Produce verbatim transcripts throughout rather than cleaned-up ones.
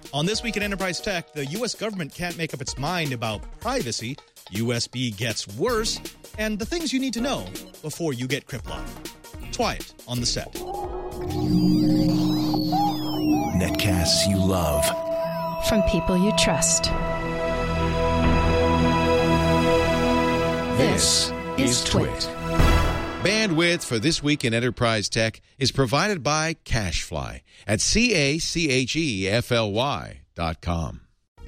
On This Week in Enterprise Tech, the U S government can't make up its mind about privacy, U S B gets worse, and the things you need to know before you get cryptlocked. Twiat on the set. Netcasts you love. From people you trust. This is Twit. Bandwidth for This Week in Enterprise Tech is provided by CacheFly at C A C H E F L Y dot com.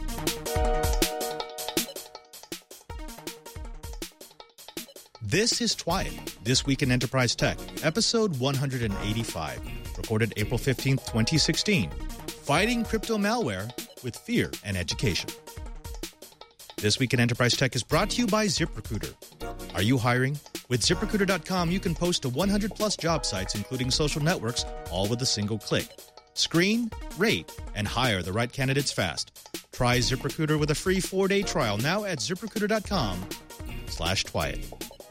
This is Twiat, This Week in Enterprise Tech, episode one hundred eighty-five, recorded April fifteenth, twenty sixteen. Fighting crypto malware with fear and education. This Week in Enterprise Tech is brought to you by ZipRecruiter. Are you hiring? With ZipRecruiter dot com, you can post to one hundred plus job sites, including social networks, all with a single click. Screen, rate, and hire the right candidates fast. Try ZipRecruiter with a free four-day trial now at ZipRecruiter dot com slash Twiat.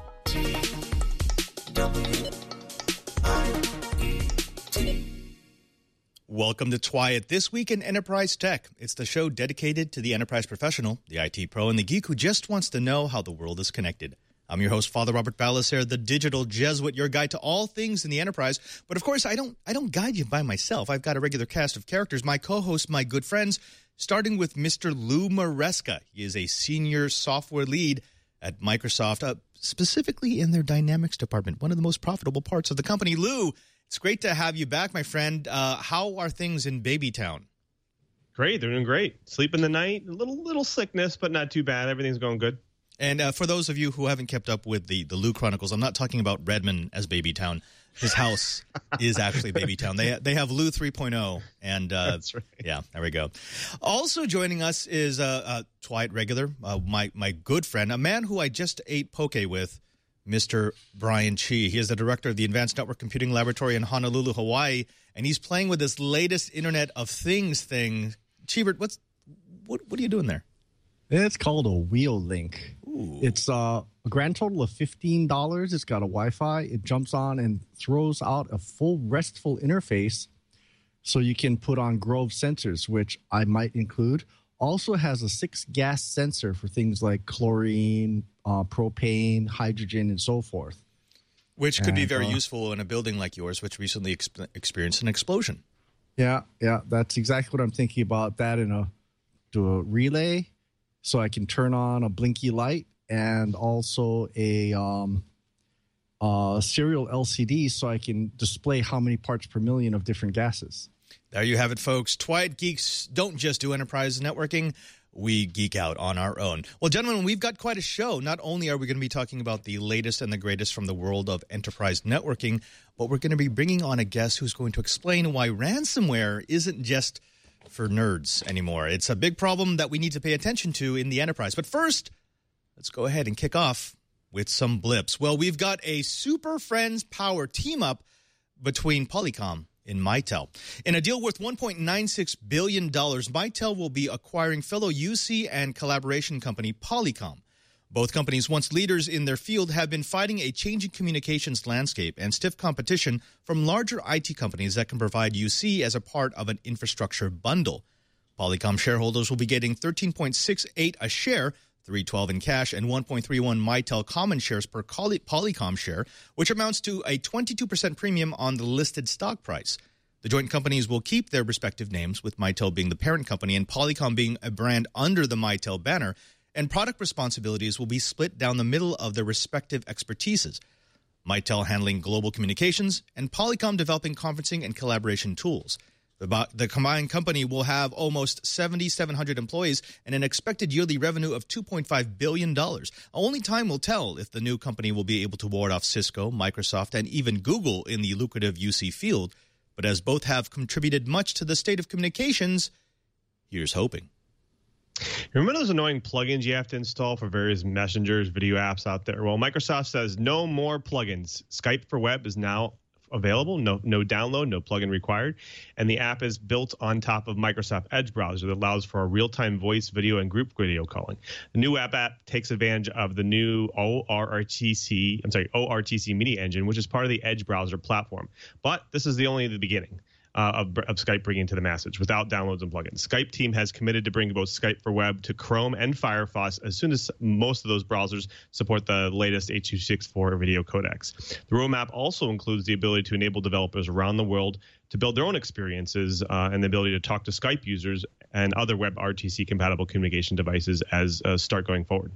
Welcome to Twiat, This Week in Enterprise Tech. It's the show dedicated to the enterprise professional, the I T pro, and the geek who just wants to know how the world is connected. I'm your host, Father Robert Ballas, the digital Jesuit, your guide to all things in the enterprise. But of course, I don't I don't guide you by myself. I've got a regular cast of characters, my co-hosts, my good friends, starting with Mister Lou Maresca. He is a senior software lead at Microsoft, uh, specifically in their Dynamics department, one of the most profitable parts of the company. Lou, it's great to have you back, my friend. Uh, how are things in Babytown? Great, they're doing great. Sleeping the night, a little little sickness, but not too bad. Everything's going good. And uh, for those of you who haven't kept up with the, the Lou Chronicles, I'm not talking about Redmond as Babytown. His house is actually Babytown. They they have Lou three point oh, and uh, that's right. Yeah, there we go. Also joining us is uh, uh, Twiat regular, uh, my my good friend, a man who I just ate poke with, Mister Brian Chi. He is the director of the Advanced Network Computing Laboratory in Honolulu, Hawaii, and he's playing with this latest Internet of Things thing. Chibert, what's what what are you doing there? It's called a Wheel Link. Ooh. It's uh, a grand total of fifteen dollars. It's got a Wi-Fi. It jumps on and throws out a full RESTful interface so you can put on Grove sensors, which I might include. Also has a six-gas sensor for things like chlorine, uh, propane, hydrogen, and so forth. Which could and, be very uh, useful in a building like yours, which recently exp- experienced an explosion. Yeah, yeah, that's exactly what I'm thinking about. That in a do a relay, so I can turn on a blinky light, and also a um, uh, serial L C D, so I can display how many parts per million of different gases. There you have it, folks. Twiat geeks don't just do enterprise networking. We geek out on our own. Well, gentlemen, we've got quite a show. Not only are we going to be talking about the latest and the greatest from the world of enterprise networking, but we're going to be bringing on a guest who's going to explain why ransomware isn't just for nerds anymore. It's a big problem that we need to pay attention to in the enterprise. But first, let's go ahead and kick off with some blips. Well, we've got a Super Friends Power team-up between Polycom and Mitel. In a deal worth one point nine six billion dollars, Mitel will be acquiring fellow U C and collaboration company Polycom. Both companies, once leaders in their field, have been fighting a changing communications landscape and stiff competition from larger I T companies that can provide U C as a part of an infrastructure bundle. Polycom shareholders will be getting thirteen point six eight a share, three twelve in cash, and one point three one Mitel common shares per Polycom share, which amounts to a twenty-two percent premium on the listed stock price. The joint companies will keep their respective names, with Mitel being the parent company and Polycom being a brand under the Mitel banner, and product responsibilities will be split down the middle of their respective expertises. Mitel handling global communications, and Polycom developing conferencing and collaboration tools. The, the combined company will have almost seven thousand seven hundred employees and an expected yearly revenue of two point five billion dollars. Only time will tell if the new company will be able to ward off Cisco, Microsoft, and even Google in the lucrative U C field. But as both have contributed much to the state of communications, here's hoping. Remember those annoying plugins you have to install for various messengers, video apps out there? Well, Microsoft says no more plugins. Skype for Web is now available, no no download, no plugin required, and the app is built on top of Microsoft Edge browser that allows for a real-time voice, video, and group video calling. The new app app takes advantage of the new O R T C, I'm sorry, O R T C Media Engine, which is part of the Edge browser platform. But this is the only the beginning. uh, of, of Skype bringing to the masses without downloads and plugins. Skype team has committed to bring both Skype for Web to Chrome and Firefox as soon as most of those browsers support the latest H two sixty-four video codecs. The roadmap also includes the ability to enable developers around the world to build their own experiences uh, and the ability to talk to Skype users and other WebRTC compatible communication devices as uh, start going forward.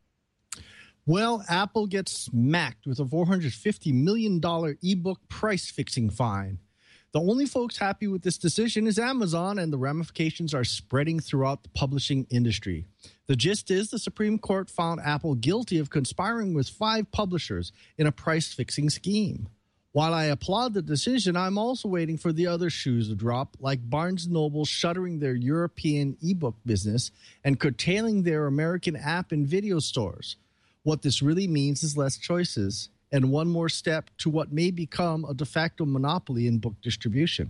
Well, Apple gets smacked with a four hundred fifty million dollars ebook price fixing fine. The only folks happy with this decision is Amazon, and the ramifications are spreading throughout the publishing industry. The gist is the Supreme Court found Apple guilty of conspiring with five publishers in a price-fixing scheme. While I applaud the decision, I'm also waiting for the other shoes to drop, like Barnes and Noble shuttering their European ebook business and curtailing their American app and video stores. What this really means is less choices and one more step to what may become a de facto monopoly in book distribution.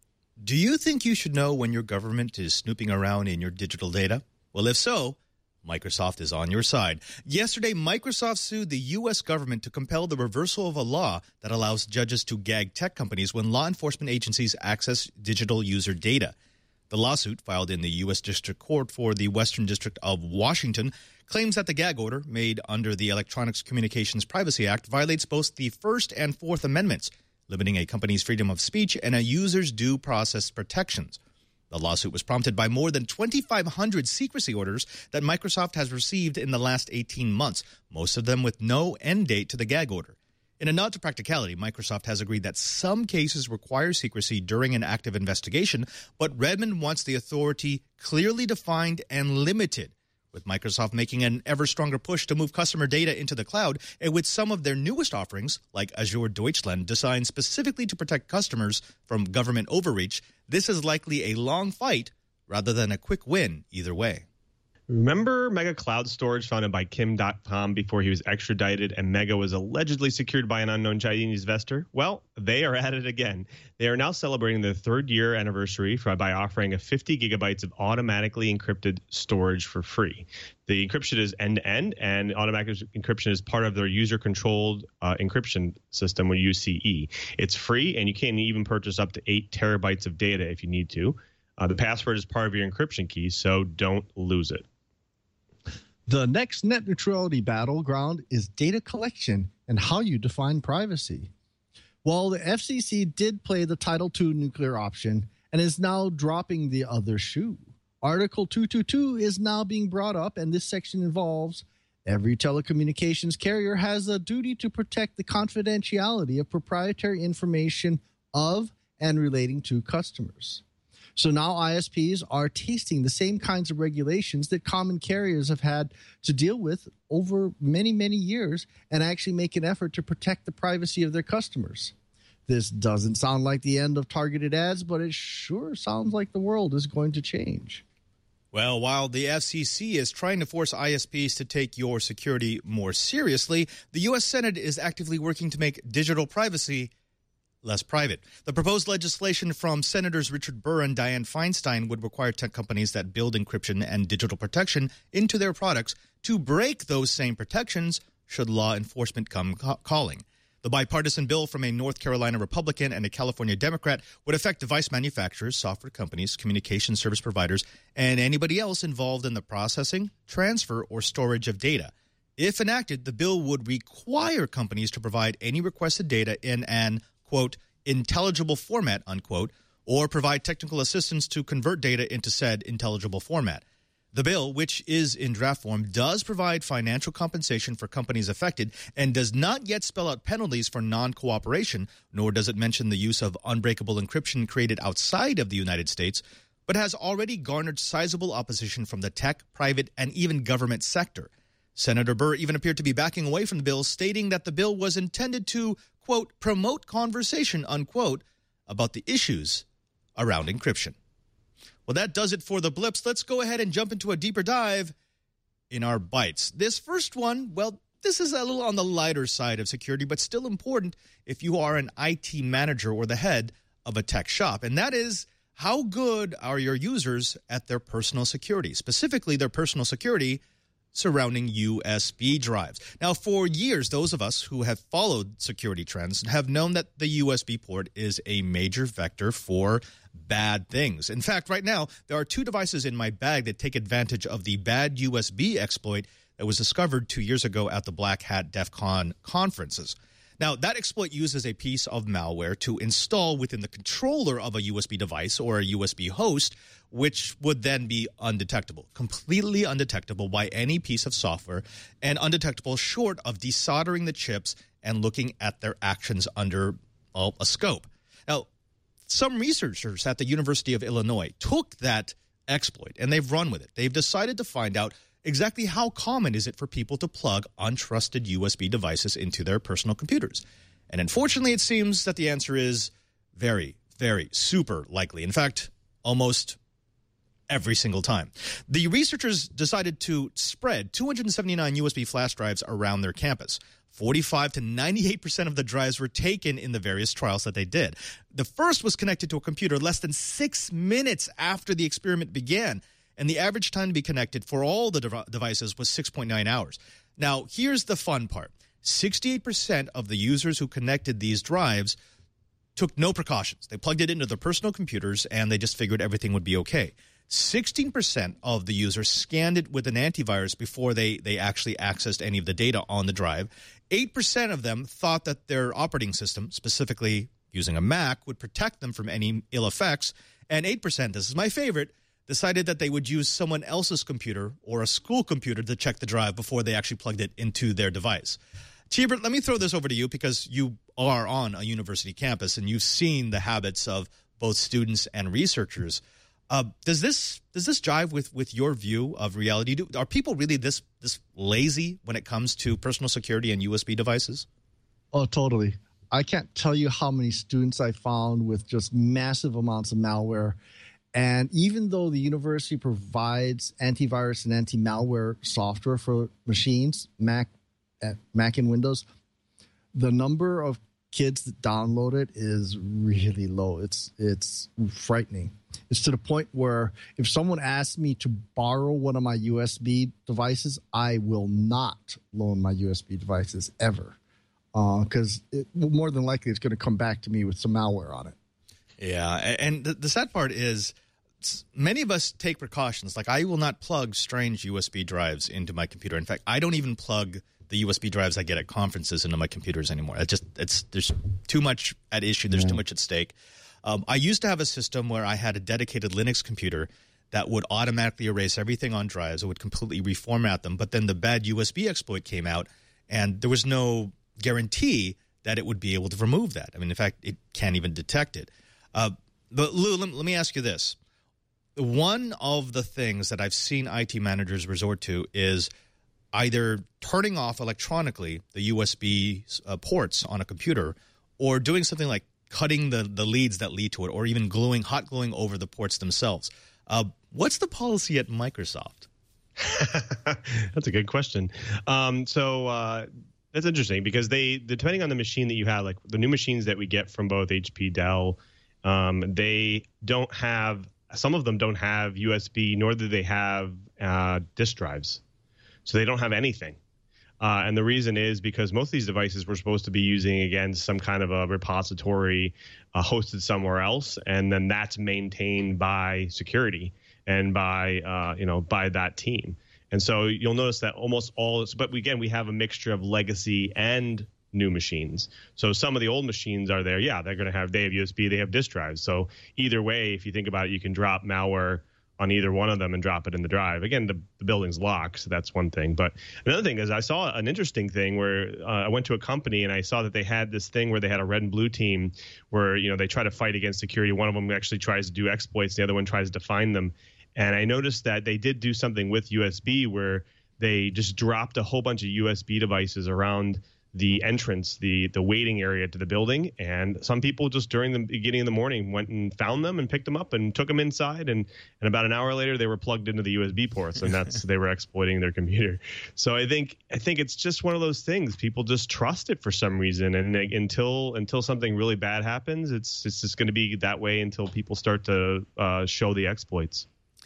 Do you think you should know when your government is snooping around in your digital data? Well, if so, Microsoft is on your side. Yesterday, Microsoft sued the U S government to compel the reversal of a law that allows judges to gag tech companies when law enforcement agencies access digital user data. The lawsuit, filed in the U S District Court for the Western District of Washington, claims that the gag order, made under the Electronics Communications Privacy Act, violates both the First and Fourth Amendments, limiting a company's freedom of speech and a user's due process protections. The lawsuit was prompted by more than twenty-five hundred secrecy orders that Microsoft has received in the last eighteen months, most of them with no end date to the gag order. In a nod to practicality, Microsoft has agreed that some cases require secrecy during an active investigation, but Redmond wants the authority clearly defined and limited, with Microsoft making an ever-stronger push to move customer data into the cloud, and with some of their newest offerings, like Azure Deutschland, designed specifically to protect customers from government overreach. This is likely a long fight rather than a quick win either way. Remember Mega Cloud Storage, founded by Kim Dotcom before he was extradited and Mega was allegedly secured by an unknown Chinese investor? Well, they are at it again. They are now celebrating their third year anniversary for, by offering a fifty gigabytes of automatically encrypted storage for free. The encryption is end-to-end, and automatic encryption is part of their user-controlled uh, encryption system, or U C E. It's free, and you can even purchase up to eight terabytes of data if you need to. Uh, the password is part of your encryption key, so don't lose it. The next net neutrality battleground is data collection and how you define privacy. While the F C C did play the Title two nuclear option and is now dropping the other shoe, Article two twenty-two is now being brought up, and this section involves every telecommunications carrier has a duty to protect the confidentiality of proprietary information of and relating to customers. So now I S Ps are tasting the same kinds of regulations that common carriers have had to deal with over many, many years and actually make an effort to protect the privacy of their customers. This doesn't sound like the end of targeted ads, but it sure sounds like the world is going to change. Well, while the F C C is trying to force I S Ps to take your security more seriously, the U S Senate is actively working to make digital privacy less private. The proposed legislation from Senators Richard Burr and Dianne Feinstein would require tech companies that build encryption and digital protection into their products to break those same protections should law enforcement come ca- calling. The bipartisan bill from a North Carolina Republican and a California Democrat would affect device manufacturers, software companies, communication service providers, and anybody else involved in the processing, transfer, or storage of data. If enacted, the bill would require companies to provide any requested data in an, quote, intelligible format, unquote, or provide technical assistance to convert data into said intelligible format. The bill, which is in draft form, does provide financial compensation for companies affected and does not yet spell out penalties for non-cooperation, nor does it mention the use of unbreakable encryption created outside of the United States, but has already garnered sizable opposition from the tech, private, and even government sector. Senator Burr even appeared to be backing away from the bill, stating that the bill was intended to, quote, promote conversation, unquote, about the issues around encryption. Well, that does it for the blips. Let's go ahead and jump into a deeper dive in our bites. This first one, well, this is a little on the lighter side of security, but still important if you are an I T manager or the head of a tech shop, and that is how good are your users at their personal security, specifically their personal security surrounding U S B drives. Now, for years, those of us who have followed security trends have known that the U S B port is a major vector for bad things. In fact, right now, there are two devices in my bag that take advantage of the bad U S B exploit that was discovered two years ago at the Black Hat DEF CON conferences. Now, that exploit uses a piece of malware to install within the controller of a U S B device or a U S B host, which would then be undetectable, completely undetectable by any piece of software, and undetectable short of desoldering the chips and looking at their actions under well, a scope. Now, some researchers at the University of Illinois took that exploit and they've run with it. They've decided to find out exactly how common is it for people to plug untrusted U S B devices into their personal computers. And unfortunately, it seems that the answer is very, very super likely. In fact, almost every single time. The researchers decided to spread two hundred seventy-nine U S B flash drives around their campus. forty-five to ninety-eight percent of the drives were taken in the various trials that they did. The first was connected to a computer less than six minutes after the experiment began, and the average time to be connected for all the dev- devices was six point nine hours. Now, here's the fun part. sixty-eight percent of the users who connected these drives took no precautions. They plugged it into their personal computers, and they just figured everything would be okay. sixteen percent of the users scanned it with an antivirus before they, they actually accessed any of the data on the drive. eight percent of them thought that their operating system, specifically using a Mac, would protect them from any ill effects. And eight percent, this is my favorite, decided that they would use someone else's computer or a school computer to check the drive before they actually plugged it into their device. Tibert, let me throw this over to you because you are on a university campus and you've seen the habits of both students and researchers. Uh, does this does this jive with, with your view of reality? Do, are people really this this lazy when it comes to personal security and U S B devices? Oh, totally. I can't tell you how many students I found with just massive amounts of malware. And even though the university provides antivirus and anti-malware software for machines, Mac, Mac and Windows, the number of kids that download it is really low. It's it's frightening. It's to the point where if someone asks me to borrow one of my U S B devices, I will not loan my U S B devices ever, because uh, more than likely it's going to come back to me with some malware on it. Yeah, and the, the sad part is many of us take precautions. Like, I will not plug strange U S B drives into my computer. In fact, I don't even plug the U S B drives I get at conferences into my computers anymore. It just it's there's too much at issue. There's yeah. too much at stake. Um, I used to have a system where I had a dedicated Linux computer that would automatically erase everything on drives. It would completely reformat them. But then the bad U S B exploit came out, and there was no guarantee that it would be able to remove that. I mean, in fact, it can't even detect it. Uh, but Lou, let, let me ask you this. One of the things that I've seen I T managers resort to is either turning off electronically the U S B uh, ports on a computer, or doing something like cutting the, the leads that lead to it, or even gluing, hot gluing over the ports themselves. Uh, what's the policy at Microsoft? That's a good question. Um, so uh, that's interesting because they, depending on the machine that you have, like the new machines that we get from both H P, Dell, um, they don't have, some of them don't have U S B, nor do they have uh, disk drives. So they don't have anything. Uh, and the reason is because most of these devices were supposed to be using, again, some kind of a repository uh, hosted somewhere else, and then that's maintained by security and by, uh, you know, by that team. And so you'll notice that almost all, but again, we have a mixture of legacy and new machines. So some of the old machines are there. Yeah, they're going to have, they have U S B, they have disk drives. So either way, if you think about it, you can drop malware on either one of them and drop it in the drive. Again, the, the building's locked, so that's one thing. But another thing is I saw an interesting thing where uh, I went to a company and I saw that they had this thing where they had a red and blue team where, you know, they try to fight against security. One of them actually tries to do exploits. The other one tries to find them. And I noticed that they did do something with U S B where they just dropped a whole bunch of U S B devices around the entrance, the the waiting area to the building, and some people just during the beginning of the morning went and found them and picked them up and took them inside, and and about an hour later they were plugged into the U S B ports, and that's they were exploiting their computer. So I think I think it's just one of those things. People just trust it for some reason, and like, until until something really bad happens, it's it's just going to be that way until people start to uh, show the exploits.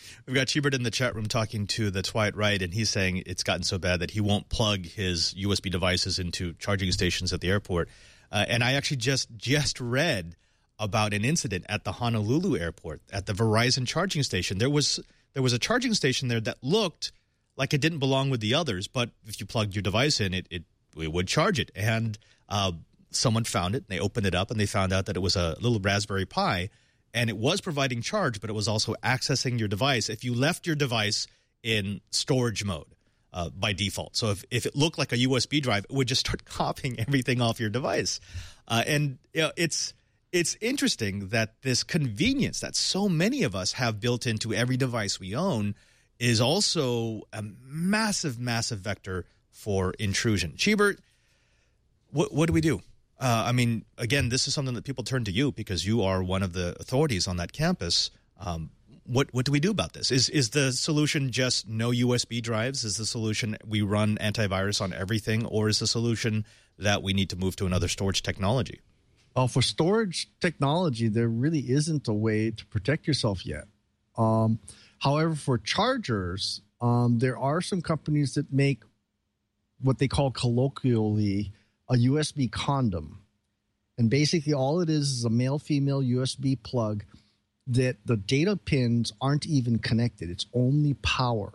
We've got Chibert in the chat room talking to the Twilight Right, and he's saying it's gotten so bad that he won't plug his U S B devices into charging stations at the airport. Uh, and I actually just just read about an incident at the Honolulu airport at the Verizon charging station. There was there was a charging station there that looked like it didn't belong with the others, but if you plugged your device in, it it, it would charge it. And uh, someone found it, and they opened it up, and they found out that it was a little Raspberry Pi. And it was providing charge, but it was also accessing your device if you left your device in storage mode uh, by default. So if, if it looked like a U S B drive, it would just start copying everything off your device. Uh, and you know, it's it's interesting that this convenience that so many of us have built into every device we own is also a massive, massive vector for intrusion. Chibert, what, what do we do? Uh, I mean, again, this is something that people turn to you because you are one of the authorities on that campus. Um, what what do we do about this? Is is the solution just no U S B drives? Is the solution we run antivirus on everything? Or is the solution that we need to move to another storage technology? Well, for storage technology, there really isn't a way to protect yourself yet. Um, however, for chargers, um, there are some companies that make what they call colloquially a U S B condom. And basically all it is is a male-female U S B plug that the data pins aren't even connected. It's only power.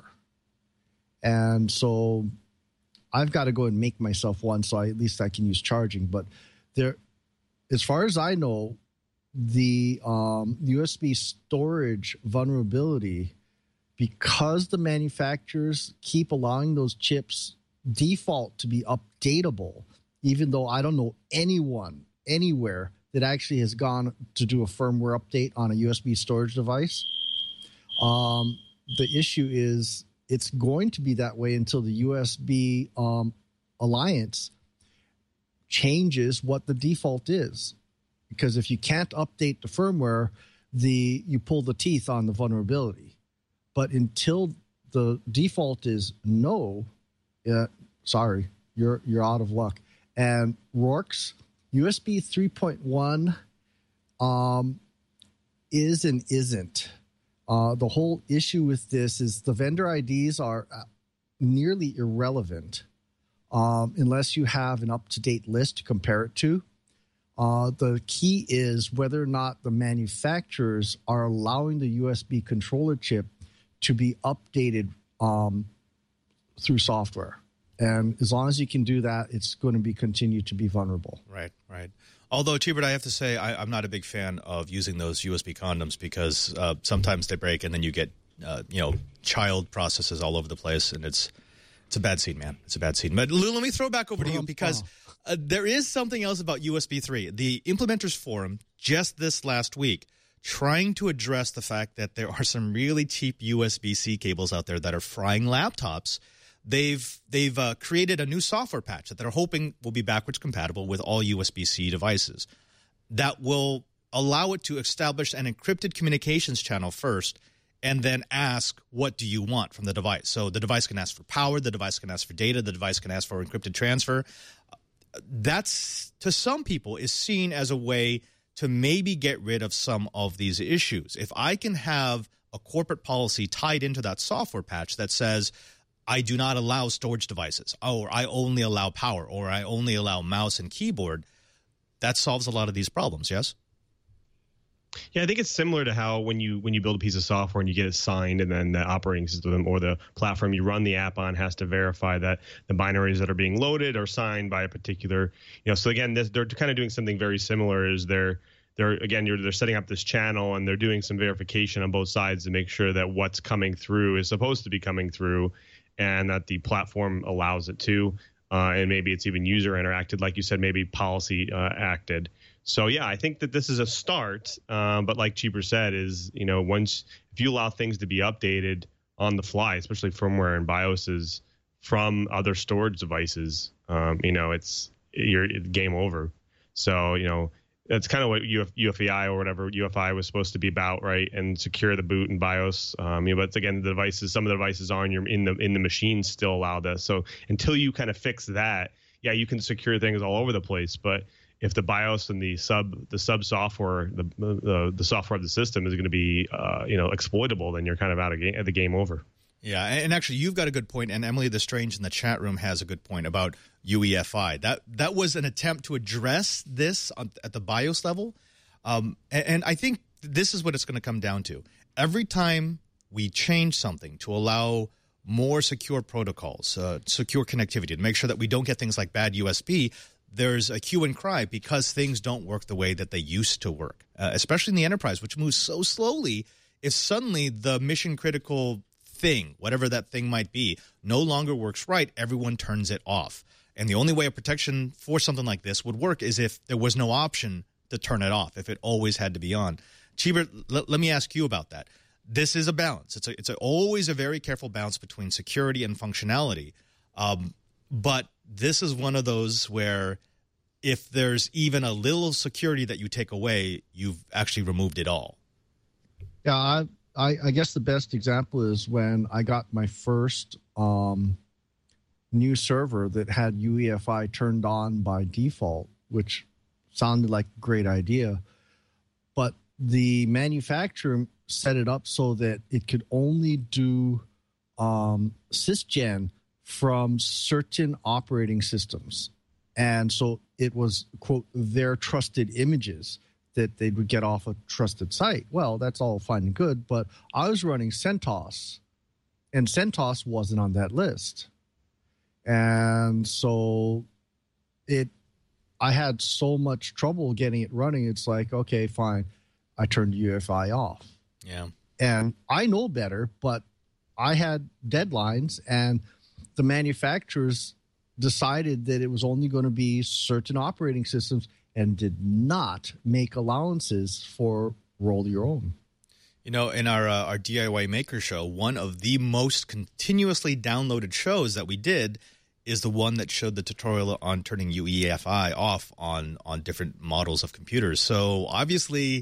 And so I've got to go and make myself one so I, at least I can use charging. But there, as far as I know, the um, U S B storage vulnerability, because the manufacturers keep allowing those chips default to be updatable, even though I don't know anyone anywhere that actually has gone to do a firmware update on a U S B storage device. Um, the issue is it's going to be that way until the U S B um, Alliance changes what the default is. Because if you can't update the firmware, the you pull the teeth on the vulnerability. But until the default is no, uh, sorry, you're you're out of luck. And Rourke's U S B three point one um, is and isn't. Uh, the whole issue with this is the vendor I Ds are nearly irrelevant um, unless you have an up-to-date list to compare it to. Uh, the key is whether or not the manufacturers are allowing the U S B controller chip to be updated um, through software. And as long as you can do that, it's going to be continue to be vulnerable. Right, right. Although, Chibert, I have to say I, I'm not a big fan of using those U S B condoms because uh, sometimes they break and then you get, uh, you know, child processes all over the place, and it's it's a bad scene, man. It's a bad scene. But Lou, let me throw it back over to you because uh, there is something else about U S B three. The Implementers Forum just this last week trying to address the fact that there are some really cheap U S B C cables out there that are frying laptops. They've they've uh, created a new software patch that they're hoping will be backwards compatible with all U S B C devices that will allow it to establish an encrypted communications channel first and then ask, what do you want from the device? So the device can ask for power, the device can ask for data, the device can ask for encrypted transfer. That's, to some people, is seen as a way to maybe get rid of some of these issues. If I can have a corporate policy tied into that software patch that says, I do not allow storage devices, or I only allow power, or I only allow mouse and keyboard, that solves a lot of these problems, yes? Yeah, I think it's similar to how when you when you build a piece of software and you get it signed, and then the operating system or the platform you run the app on has to verify that the binaries that are being loaded are signed by a particular, you know. So again, this, they're kind of doing something very similar. Is they're they're again you're, they're setting up this channel and they're doing some verification on both sides to make sure that what's coming through is supposed to be coming through, and that the platform allows it to, uh, and maybe it's even user interacted, like you said, maybe policy uh, acted. So yeah, I think that this is a start, um, but like Chibert said, is you know once if you allow things to be updated on the fly, especially firmware and BIOSes from other storage devices, um, you know it's you're it's game over. So you know that's kind of what U F E I or whatever U F I was supposed to be about, right? And secure the boot and BIOS. Um, you know, but again, the devices, some of the devices on your in the in the machine still allow this. So until you kind of fix that, yeah, you can secure things all over the place, but if the BIOS and the sub the sub software, the the, the software of the system is going to be uh, you know exploitable, then you're kind of out of game, the game over. Yeah, and actually, you've got a good point, and Emily the Strange in the chat room has a good point about U E F I. That that was an attempt to address this on, at the BIOS level, um, and, and I think this is what it's going to come down to. Every time we change something to allow more secure protocols, uh, secure connectivity, to make sure that we don't get things like bad U S B, there's a hue and cry because things don't work the way that they used to work, uh, especially in the enterprise, which moves so slowly. If suddenly the mission-critical thing, whatever that thing might be, no longer works right, everyone turns it off. And the only way of protection for something like this would work is if there was no option to turn it off, if it always had to be on. Cheever, l- let me ask you about that. This is a balance. It's a, it's a, always a very careful balance between security and functionality. Um, but this is one of those where if there's even a little security that you take away, you've actually removed it all. Yeah, I, I, I guess the best example is when I got my first um, new server that had U E F I turned on by default, which sounded like a great idea. But the manufacturer set it up so that it could only do um, sysgen from certain operating systems. And so it was, quote, their trusted images that they would get off a trusted site. Well, that's all fine and good, but I was running CentOS, and CentOS wasn't on that list. And so it, I had so much trouble getting it running. It's like, okay, fine. I turned U E F I off. Yeah. And I know better, but I had deadlines, and the manufacturers decided that it was only going to be certain operating systems and did not make allowances for roll your own. You know, in our uh, our D I Y Maker show, one of the most continuously downloaded shows that we did is the one that showed the tutorial on turning U E F I off on, on different models of computers. So obviously,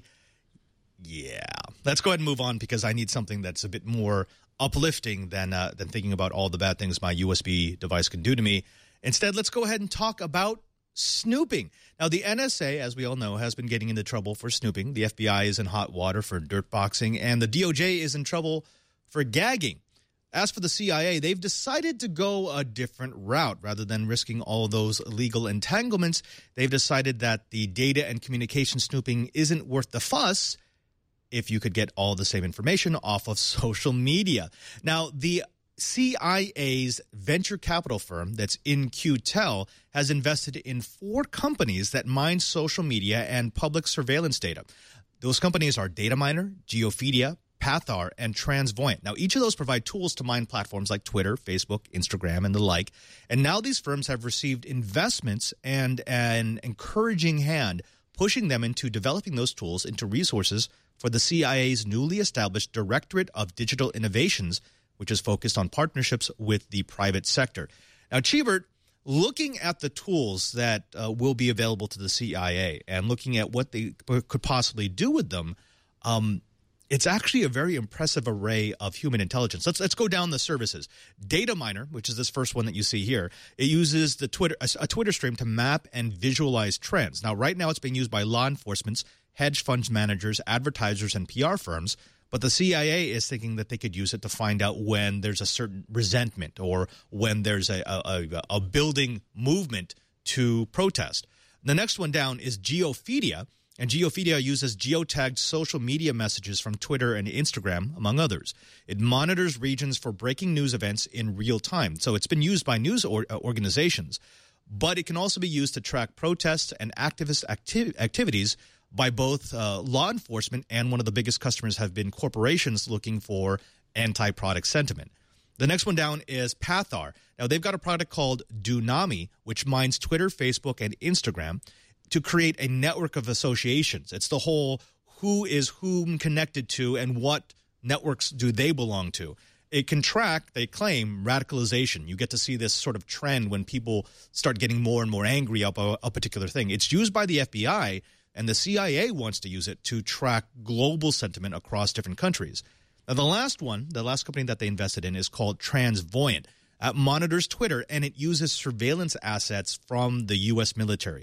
yeah. Let's go ahead and move on because I need something that's a bit more uplifting than uh, than thinking about all the bad things my U S B device can do to me. Instead, let's go ahead and talk about snooping. Now, the N S A, as we all know, has been getting into trouble for snooping. The F B I is in hot water for dirtboxing, and the D O J is in trouble for gagging. As for the C I A, they've decided to go a different route. Rather than risking all those legal entanglements, they've decided that the data and communication snooping isn't worth the fuss if you could get all the same information off of social media. Now, the C I A's venture capital firm that's in Q Tel has invested in four companies that mine social media and public surveillance data. Those companies are Dataminer, Geofedia, Pathar, and Transvoyant. Now, each of those provide tools to mine platforms like Twitter, Facebook, Instagram, and the like. And now these firms have received investments and an encouraging hand pushing them into developing those tools into resources for the C I A's newly established Directorate of Digital Innovations, which is focused on partnerships with the private sector. Now, Cheevert, looking at the tools that uh, will be available to the C I A and looking at what they could possibly do with them, um, it's actually a very impressive array of human intelligence. Let's let's go down the services. Dataminer, which is this first one that you see here, it uses the Twitter a, a Twitter stream to map and visualize trends. Now, right now, it's being used by law enforcement, hedge funds managers, advertisers, and P R firms. But the C I A is thinking that they could use it to find out when there's a certain resentment or when there's a, a, a building movement to protest. The next one down is Geofedia, and Geofedia uses geotagged social media messages from Twitter and Instagram, among others. It monitors regions for breaking news events in real time. So it's been used by news or, uh, organizations, but it can also be used to track protests and activist acti- activities by both uh, law enforcement and one of the biggest customers have been corporations looking for anti-product sentiment. The next one down is Pathar. Now, they've got a product called Dunami, which mines Twitter, Facebook, and Instagram to create a network of associations. It's the whole who is whom connected to and what networks do they belong to. It can track, they claim, radicalization. You get to see this sort of trend when people start getting more and more angry about a, a particular thing. It's used by the F B I, and the C I A wants to use it to track global sentiment across different countries. Now, the last one, the last company that they invested in is called Transvoyant. It monitors Twitter, and it uses surveillance assets from the U S military.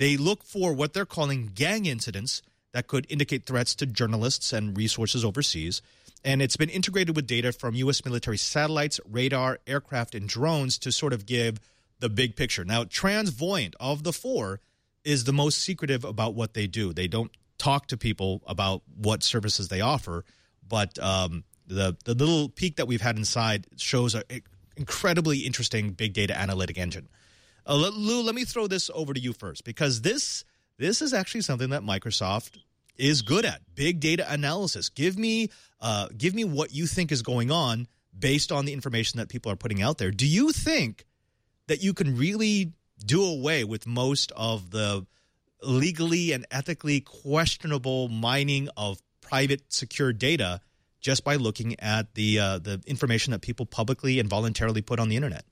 They look for what they're calling gang incidents that could indicate threats to journalists and resources overseas. And it's been integrated with data from U S military satellites, radar, aircraft, and drones to sort of give the big picture. Now, Transvoyant, of the four, is the most secretive about what they do. They don't talk to people about what services they offer, but um, the, the little peek that we've had inside shows an incredibly interesting big data analytic engine. Uh, Lou, let me throw this over to you first, because this this is actually something that Microsoft is good at, big data analysis. Give me uh, give me what you think is going on based on the information that people are putting out there. Do you think that you can really do away with most of the legally and ethically questionable mining of private secure data just by looking at the uh, the information that people publicly and voluntarily put on the internet?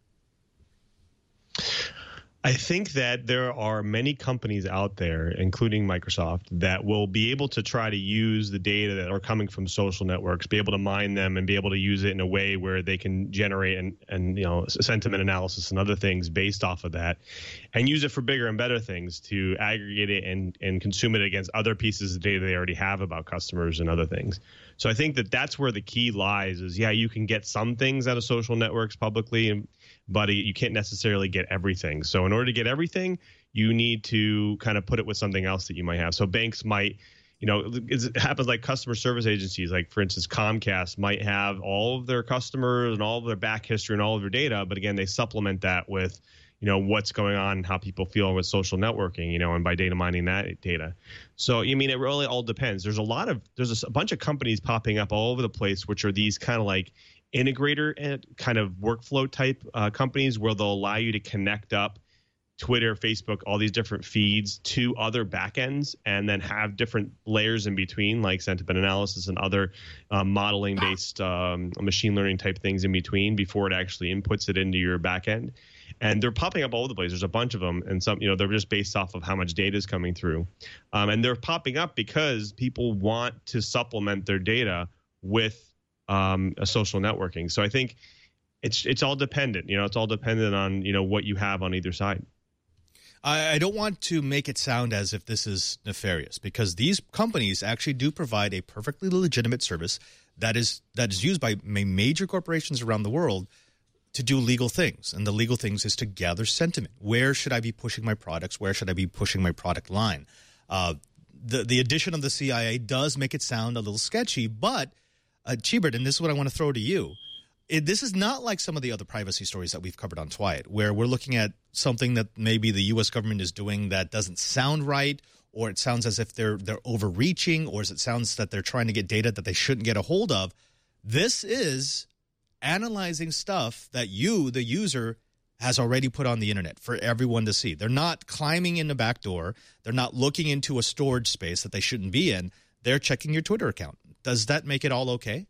I think that there are many companies out there, including Microsoft, that will be able to try to use the data that are coming from social networks, be able to mine them and be able to use it in a way where they can generate and, and you know, sentiment analysis and other things based off of that, and use it for bigger and better things to aggregate it and, and consume it against other pieces of data they already have about customers and other things. So I think that that's where the key lies is, yeah, you can get some things out of social networks publicly, and but you can't necessarily get everything. So in order to get everything, you need to kind of put it with something else that you might have. So banks might, you know, it happens like customer service agencies, like for instance, Comcast might have all of their customers and all of their back history and all of their data. But again, they supplement that with, you know, what's going on and how people feel with social networking, you know, and by data mining that data. So, I mean, it really all depends. There's a lot of, there's a bunch of companies popping up all over the place, which are these kind of like integrator and kind of workflow type uh, companies where they'll allow you to connect up Twitter, Facebook, all these different feeds to other backends, and then have different layers in between, like sentiment analysis and other uh, modeling based um, machine learning type things in between before it actually inputs it into your backend. And they're popping up all over the place. There's a bunch of them, and some, you know, they're just based off of how much data is coming through. Um, and they're popping up because people want to supplement their data with um, a social networking. So I think it's it's all dependent. You know, it's all dependent on, you know, what you have on either side. I, I don't want to make it sound as if this is nefarious, because these companies actually do provide a perfectly legitimate service that is that is used by major corporations around the world to do legal things. And the legal things is to gather sentiment. Where should I be pushing my products? Where should I be pushing my product line? Uh, the, the addition of the C I A does make it sound a little sketchy, but uh, Chibert, and this is what I want to throw to you, it, this is not like some of the other privacy stories that we've covered on Twiat, where we're looking at something that maybe the U S government is doing that doesn't sound right, or it sounds as if they're they're overreaching, or as it sounds that they're trying to get data that they shouldn't get a hold of. This is analyzing stuff that you, the user, has already put on the internet for everyone to see. They're not climbing in the back door. They're not looking into a storage space that they shouldn't be in. They're checking your Twitter account. Does that make it all okay?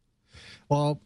Well,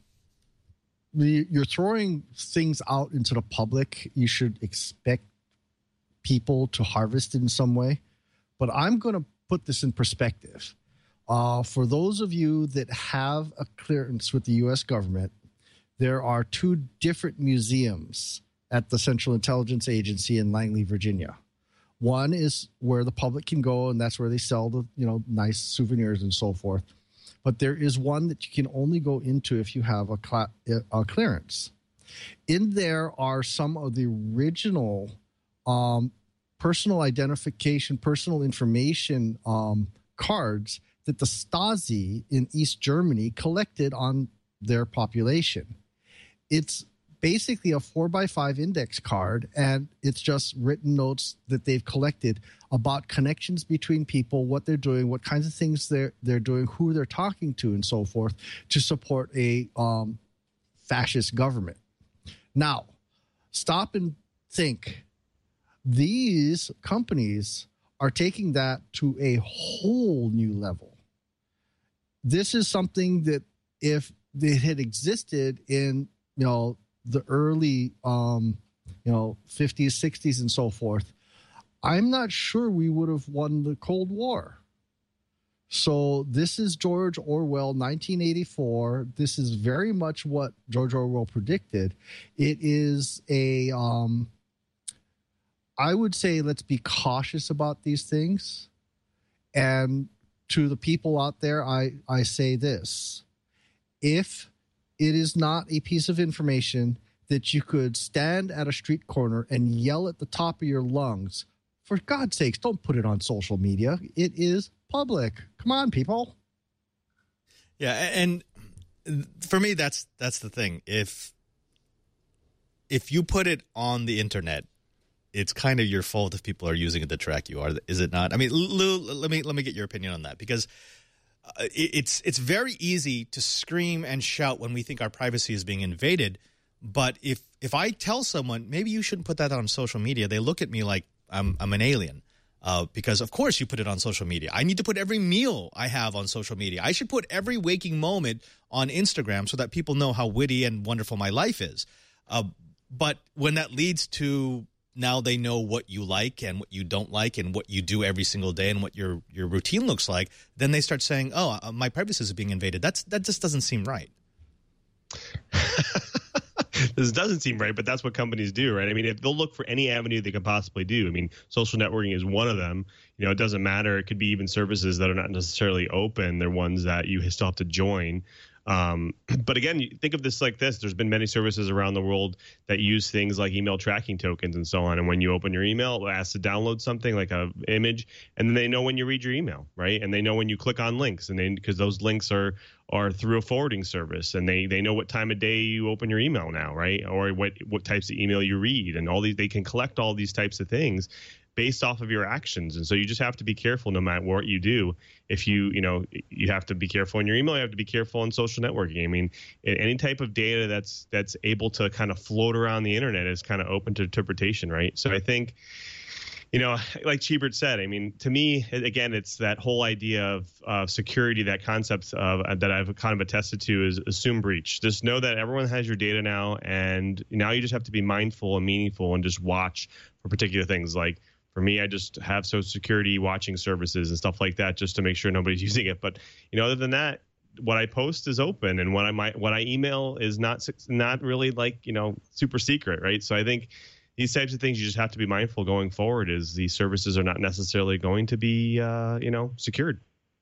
the, you're throwing things out into the public. You should expect people to harvest it in some way. But I'm going to put this in perspective. Uh, for those of you that have a clearance with the U S government, there are two different museums at the Central Intelligence Agency in Langley, Virginia. One is where the public can go, and that's where they sell the, you know, nice souvenirs and so forth. But there is one that you can only go into if you have a, cl- a clearance. In there are some of the original um, personal identification, personal information um, cards that the Stasi in East Germany collected on their population. It's basically a four by five index card, and it's just written notes that they've collected about connections between people, what they're doing, what kinds of things they're they're doing, who they're talking to, and so forth, to support a um, fascist government. Now, stop and think. These companies are taking that to a whole new level. This is something that if it had existed in, you know, the early, um, you know, fifties, sixties, and so forth, I'm not sure we would have won the Cold War. So this is George Orwell, nineteen eighty-four. This is very much what George Orwell predicted. It is a um, I would say let's be cautious about these things. And to the people out there, I, I say this. If it is not a piece of information that you could stand at a street corner and yell at the top of your lungs, for God's sakes, don't put it on social media. It is public. Come on, people. Yeah, and for me, that's that's the thing. If if you put it on the internet, it's kind of your fault if people are using it to track you, is it not? I mean, Lou, let me let me get your opinion on that, because uh, it's it's very easy to scream and shout when we think our privacy is being invaded. But if if I tell someone, maybe you shouldn't put that on social media, they look at me like I'm I'm an alien. Uh, because, of course, you put it on social media. I need to put every meal I have on social media. I should put every waking moment on Instagram so that people know how witty and wonderful my life is. Uh, but when that leads to now they know what you like and what you don't like and what you do every single day and what your, your routine looks like, then they start saying, oh, uh, my privacy is being invaded. That's That just doesn't seem right. This doesn't seem right, but that's what companies do, right? I mean, if they'll look for any avenue they can possibly do. I mean, social networking is one of them. You know, it doesn't matter. It could be even services that are not necessarily open. They're ones that you still have to join. Um, but again, you think of this like this. There's been many services around the world that use things like email tracking tokens and so on. And when you open your email, it asks to download something like a image, and then they know when you read your email, right? And they know when you click on links, and they because those links are are through a forwarding service, and they they know what time of day you open your email now, right? Or what what types of email you read, and all these they can collect all these types of things based off of your actions. And so you just have to be careful no matter what you do. If you, you know, you have to be careful in your email, you have to be careful on social networking. I mean, any type of data that's that's able to kind of float around the internet is kind of open to interpretation, right? So I think, you know, like Chibert said, I mean, to me, again, it's that whole idea of uh, security, that concept of uh, that I've kind of attested to is assume breach. Just know that everyone has your data now, and now you just have to be mindful and meaningful and just watch for particular things. Like, for me, I just have social security watching services and stuff like that just to make sure nobody's using it. But, you know, other than that, what I post is open, and what I might, what I email is not not really like, you know, super secret, right? So I think these types of things you just have to be mindful going forward, is these services are not necessarily going to be, uh, you know, secured.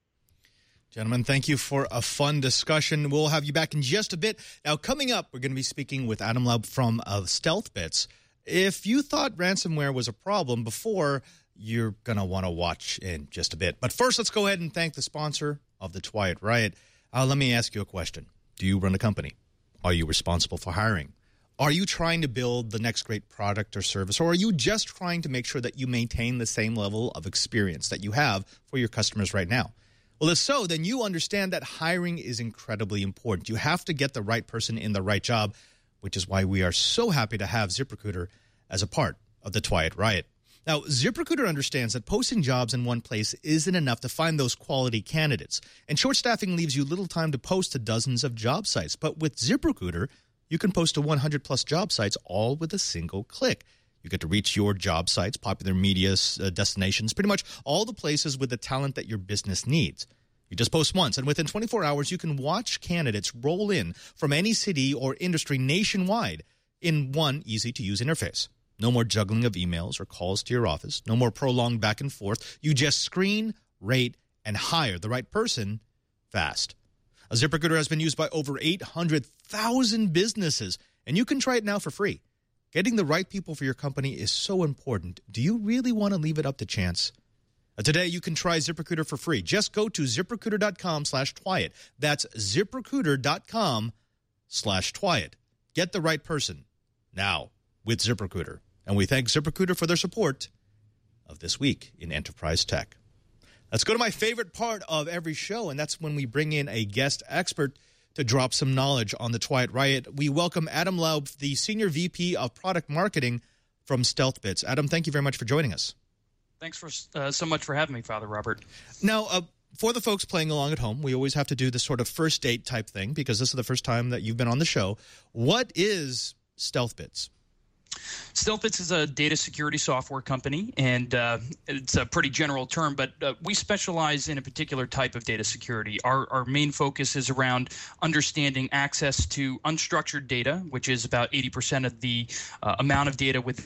Gentlemen, thank you for a fun discussion. We'll have you back in just a bit. Now, coming up, we're going to be speaking with Adam Laub from uh, StealthBits. If you thought ransomware was a problem before, you're going to want to watch in just a bit. But first, let's go ahead and thank the sponsor of the Twiat Riot. Uh, let me ask you a question. Do you run a company? Are you responsible for hiring? Are you trying to build the next great product or service? Or are you just trying to make sure that you maintain the same level of experience that you have for your customers right now? Well, if so, then you understand that hiring is incredibly important. You have to get the right person in the right job, which is why we are so happy to have ZipRecruiter as a part of the Twiat Riot. Now, ZipRecruiter understands that posting jobs in one place isn't enough to find those quality candidates, and short staffing leaves you little time to post to dozens of job sites. But with ZipRecruiter, you can post to one hundred plus job sites all with a single click. You get to reach your job sites, popular media uh, destinations, pretty much all the places with the talent that your business needs. You just post once, and within twenty-four hours, you can watch candidates roll in from any city or industry nationwide in one easy-to-use interface. No more juggling of emails or calls to your office. No more prolonged back and forth. You just screen, rate, and hire the right person fast. A ZipRecruiter has been used by over eight hundred thousand businesses, and you can try it now for free. Getting the right people for your company is so important. Do you really want to leave it up to chance? Today, you can try ZipRecruiter for free. Just go to ZipRecruiter.com slash Twiat. That's ZipRecruiter.com slash Twiat. Get the right person now with ZipRecruiter. And we thank ZipRecruiter for their support of This Week in Enterprise Tech. Let's go to my favorite part of every show, and that's when we bring in a guest expert to drop some knowledge on the Twiat Riot. We welcome Adam Laub, the Senior V P of Product Marketing from StealthBits. Adam, thank you very much for joining us. Thanks for uh, so much for having me, Father Robert. Now, uh, for the folks playing along at home, we always have to do this sort of first date type thing because this is the first time that you've been on the show. What is StealthBits? StealthBits is a data security software company, and uh, it's a pretty general term, but uh, we specialize in a particular type of data security. Our, our main focus is around understanding access to unstructured data, which is about eighty percent of the uh, amount of data with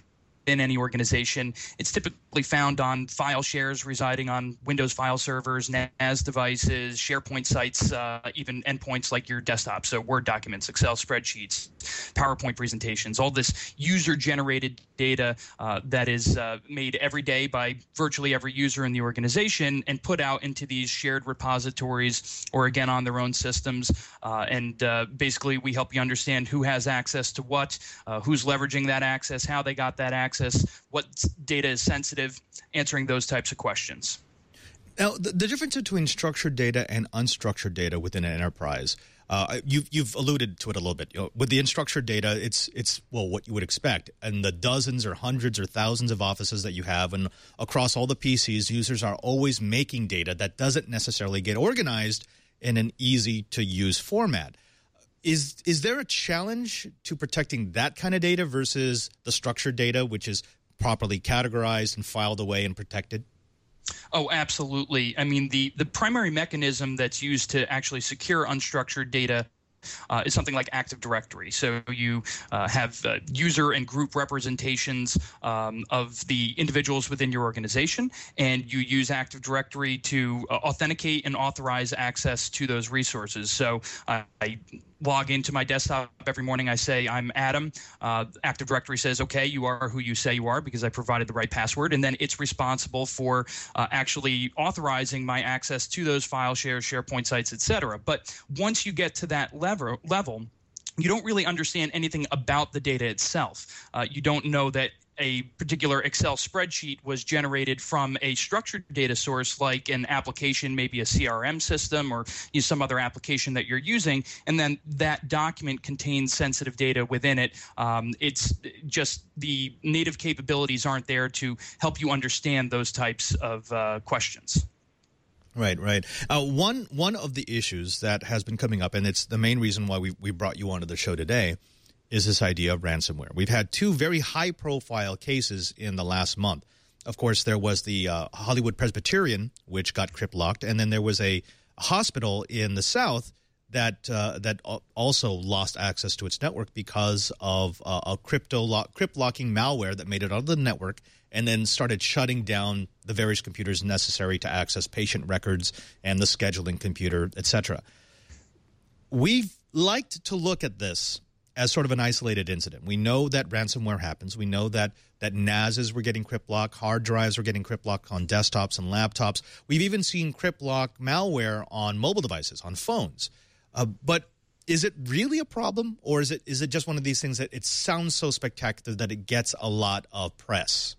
within any organization. It's typically found on file shares residing on Windows file servers, N A S devices, SharePoint sites, uh, even endpoints like your desktop. So Word documents, Excel spreadsheets, PowerPoint presentations, all this user-generated data uh, that is uh, made every day by virtually every user in the organization and put out into these shared repositories or, again, on their own systems. Uh, and uh, basically, we help you understand who has access to what, uh, who's leveraging that access, how they got that access, what data is sensitive, answering those types of questions. Now, the, the difference between structured data and unstructured data within an enterprise, uh, you've, you've alluded to it a little bit. You know, with the unstructured data, it's, it's well, what you would expect. And the dozens or hundreds or thousands of offices that you have and across all the P Cs, users are always making data that doesn't necessarily get organized in an easy-to-use format. Is is there a challenge to protecting that kind of data versus the structured data, which is properly categorized and filed away and protected? Oh, absolutely. I mean, the, the primary mechanism that's used to actually secure unstructured data Uh, is something like Active Directory. So you uh, have uh, user and group representations um, of the individuals within your organization, and you use Active Directory to uh, authenticate and authorize access to those resources. So uh, I log into my desktop every morning. I say, I'm Adam. Uh, Active Directory says, okay, you are who you say you are because I provided the right password. And then it's responsible for uh, actually authorizing my access to those file shares, SharePoint sites, et cetera. But once you get to that level, level you don't really understand anything about the data itself. Uh, you don't know that a particular Excel spreadsheet was generated from a structured data source like an application, maybe a C R M system or you know, some other application that you're using, and then that document contains sensitive data within it. Um, it's just the native capabilities aren't there to help you understand those types of uh, questions. Right, right. Uh, one one of the issues that has been coming up, and it's the main reason why we, we brought you onto the show today, is this idea of ransomware. We've had two very high-profile cases in the last month. Of course, there was the uh, Hollywood Presbyterian, which got crypt-locked, and then there was a hospital in the South that uh, that also lost access to its network because of uh, a crypto lock, crypt-locking malware that made it onto the network and then started shutting down the various computers necessary to access patient records and the scheduling computer, et cetera. We've liked to look at this as sort of an isolated incident. We know that ransomware happens. We know that that N A Ss were getting crypt-locked, hard drives were getting crypt-locked on desktops and laptops. We've even seen crypt-lock malware on mobile devices, on phones. Uh, but is it really a problem, or is it is it just one of these things that it sounds so spectacular that it gets a lot of press?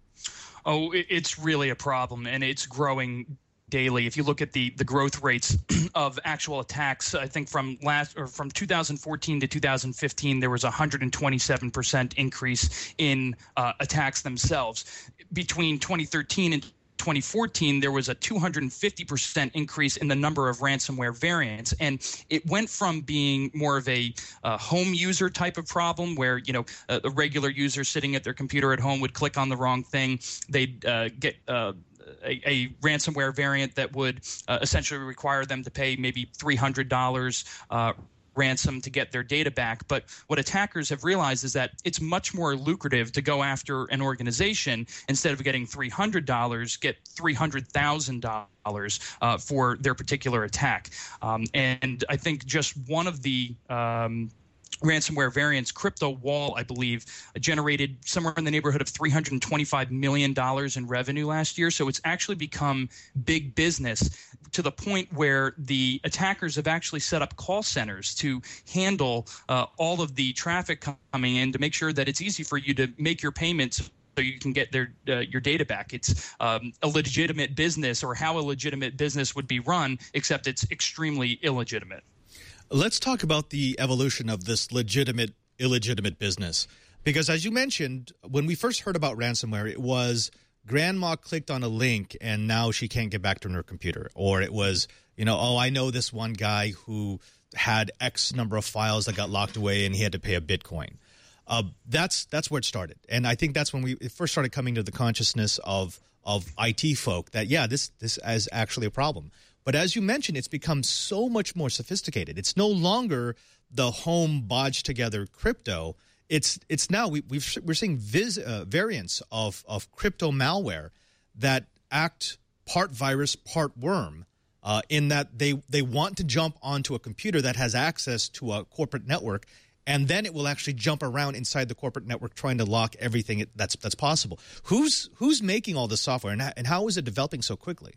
Oh, it's really a problem, and it's growing daily. If you look at the the growth rates of actual attacks, I think from last or from two thousand fourteen to two thousand fifteen, there was a one hundred twenty-seven percent increase in uh, attacks themselves. Between twenty thirteen and twenty fourteen, there was a two hundred fifty percent increase in the number of ransomware variants, and it went from being more of a uh, home user type of problem where you know a, a regular user sitting at their computer at home would click on the wrong thing, they'd uh, get uh, A, a ransomware variant that would uh, essentially require them to pay maybe three hundred dollars uh, ransom to get their data back. But what attackers have realized is that it's much more lucrative to go after an organization. Instead of getting three hundred dollars, get three hundred thousand dollars uh, for their particular attack. Um, and I think just one of the um, ransomware variants, CryptoWall, I believe, generated somewhere in the neighborhood of three hundred twenty-five million dollars in revenue last year. So it's actually become big business to the point where the attackers have actually set up call centers to handle uh, all of the traffic coming in to make sure that it's easy for you to make your payments so you can get their uh, your data back. It's um, a legitimate business, or how a legitimate business would be run, except it's extremely illegitimate. Let's talk about the evolution of this legitimate, illegitimate business. Because as you mentioned, when we first heard about ransomware, it was grandma clicked on a link and now she can't get back to her computer. Or it was, you know, oh, I know this one guy who had X number of files that got locked away and he had to pay a Bitcoin. Uh, that's that's where it started. And I think that's when we first started coming to the consciousness of of I T folk that, yeah, this this is actually a problem. But as you mentioned, it's become so much more sophisticated. It's no longer the home bodged together crypto. it's it's now we, we've we're seeing vis, uh, variants of of crypto malware that act part virus, part worm. Uh, in that they they want to jump onto a computer that has access to a corporate network, and then it will actually jump around inside the corporate network trying to lock everything that's that's possible. Who's who's making all this software, and and how is it developing so quickly?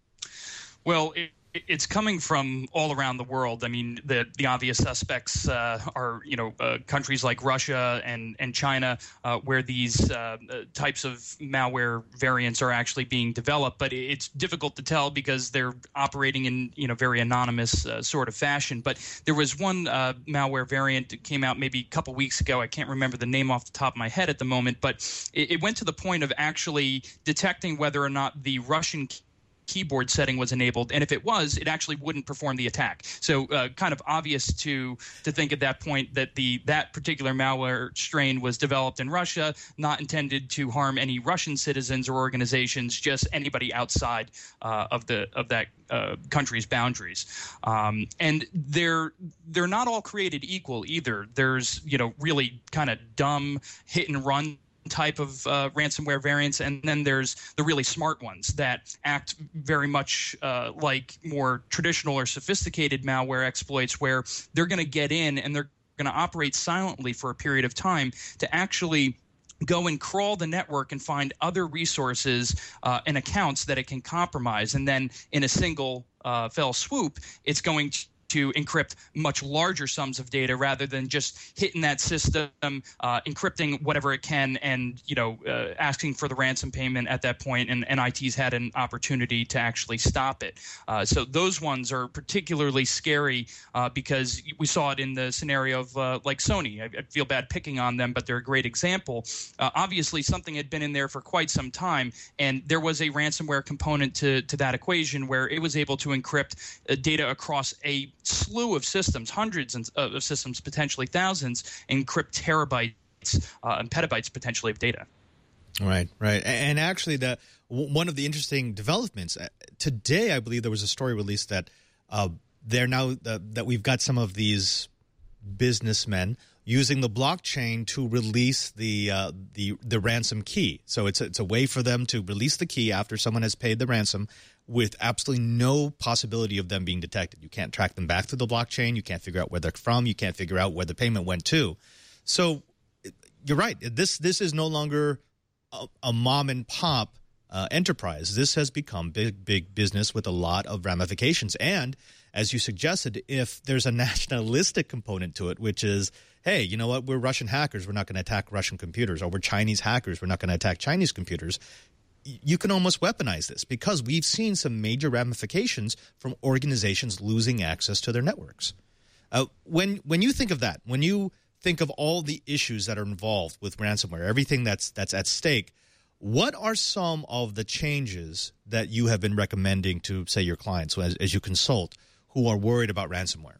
Well, it, it's coming from all around the world. I mean, the the obvious suspects uh, are you know uh, countries like Russia and and China, uh, where these uh, types of malware variants are actually being developed. But it's difficult to tell because they're operating in you know very anonymous uh, sort of fashion. But there was one uh, malware variant that came out maybe a couple weeks ago. I can't remember the name off the top of my head at the moment, but it, it went to the point of actually detecting whether or not the Russian keyboard setting was enabled, and if it was, it actually wouldn't perform the attack. So uh, kind of obvious to to think at that point that the that particular malware strain was developed in Russia, not intended to harm any Russian citizens or organizations, just anybody outside uh, of the of that uh, country's boundaries. Um, and they're they're not all created equal either. There's you know really kind of dumb hit and run type of uh, ransomware variants, and then there's the really smart ones that act very much uh, like more traditional or sophisticated malware exploits, where they're going to get in and they're going to operate silently for a period of time to actually go and crawl the network and find other resources uh, and accounts that it can compromise, and then in a single uh, fell swoop, it's going to to encrypt much larger sums of data rather than just hitting that system, uh, encrypting whatever it can, and you know uh, asking for the ransom payment at that point, and, and I T's had an opportunity to actually stop it. Uh, so those ones are particularly scary uh, because we saw it in the scenario of uh, like Sony. I, I feel bad picking on them, but they're a great example. Uh, obviously, something had been in there for quite some time, and there was a ransomware component to, to that equation where it was able to encrypt uh, data across a slew of systems, hundreds of systems, potentially thousands, encrypt terabytes uh, and petabytes potentially of data. Right, right. And actually, the one of the interesting developments today, I believe there was a story released that uh, they're now uh, that we've got some of these businessmen using the blockchain to release the uh, the the ransom key. So it's a, it's a way for them to release the key after someone has paid the ransom, with absolutely no possibility of them being detected. You can't track them back through the blockchain. You can't figure out where they're from. You can't figure out where the payment went to. So you're right. This this is no longer a, a mom and pop uh, enterprise. This has become big, big business with a lot of ramifications. And as you suggested, if there's a nationalistic component to it, which is, hey, you know what, we're Russian hackers, we're not going to attack Russian computers, or we're Chinese hackers, we're not going to attack Chinese computers, you can almost weaponize this, because we've seen some major ramifications from organizations losing access to their networks. Uh, when when you think of that, when you think of all the issues that are involved with ransomware, everything that's that's at stake, what are some of the changes that you have been recommending to, say, your clients as, as you consult who are worried about ransomware?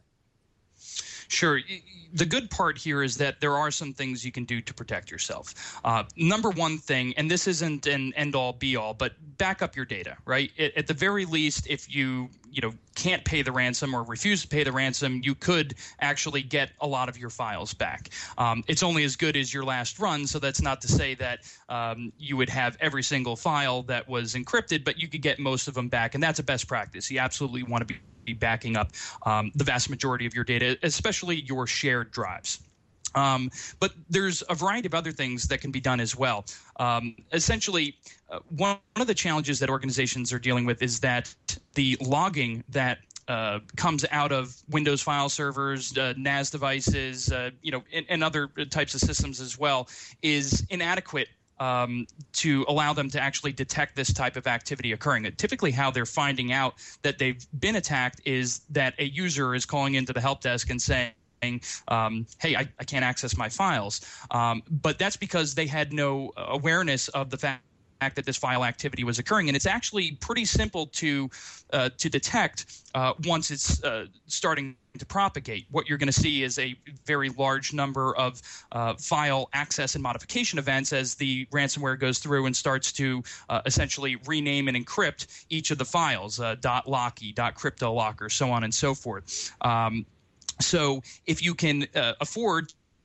Sure. The good part here is that there are some things you can do to protect yourself. Uh, number one thing, and this isn't an end-all, be-all, but back up your data, right? At, at the very least, if you you know can't pay the ransom or refuse to pay the ransom, you could actually get a lot of your files back. Um, it's only as good as your last run, so that's not to say that um, you would have every single file that was encrypted, but you could get most of them back, and that's a best practice. You absolutely want to be backing up um, the vast majority of your data, especially your shared drives. Um, but there's a variety of other things that can be done as well. Um, essentially, uh, one of the challenges that organizations are dealing with is that the logging that uh, comes out of Windows file servers, uh, N A S devices, uh, you know, and, and other types of systems as well, is inadequate Um, to allow them to actually detect this type of activity occurring. And typically how they're finding out that they've been attacked is that a user is calling into the help desk and saying, um, hey, I, I can't access my files. Um, but that's because they had no awareness of the fact that this file activity was occurring. And it's actually pretty simple to uh, to detect uh, once it's uh, starting to propagate. What you're going to see is a very large number of uh, file access and modification events as the ransomware goes through and starts to uh, essentially rename and encrypt each of the files, uh, .locky, .cryptolocker, so on and so forth. Um, so if you can uh, afford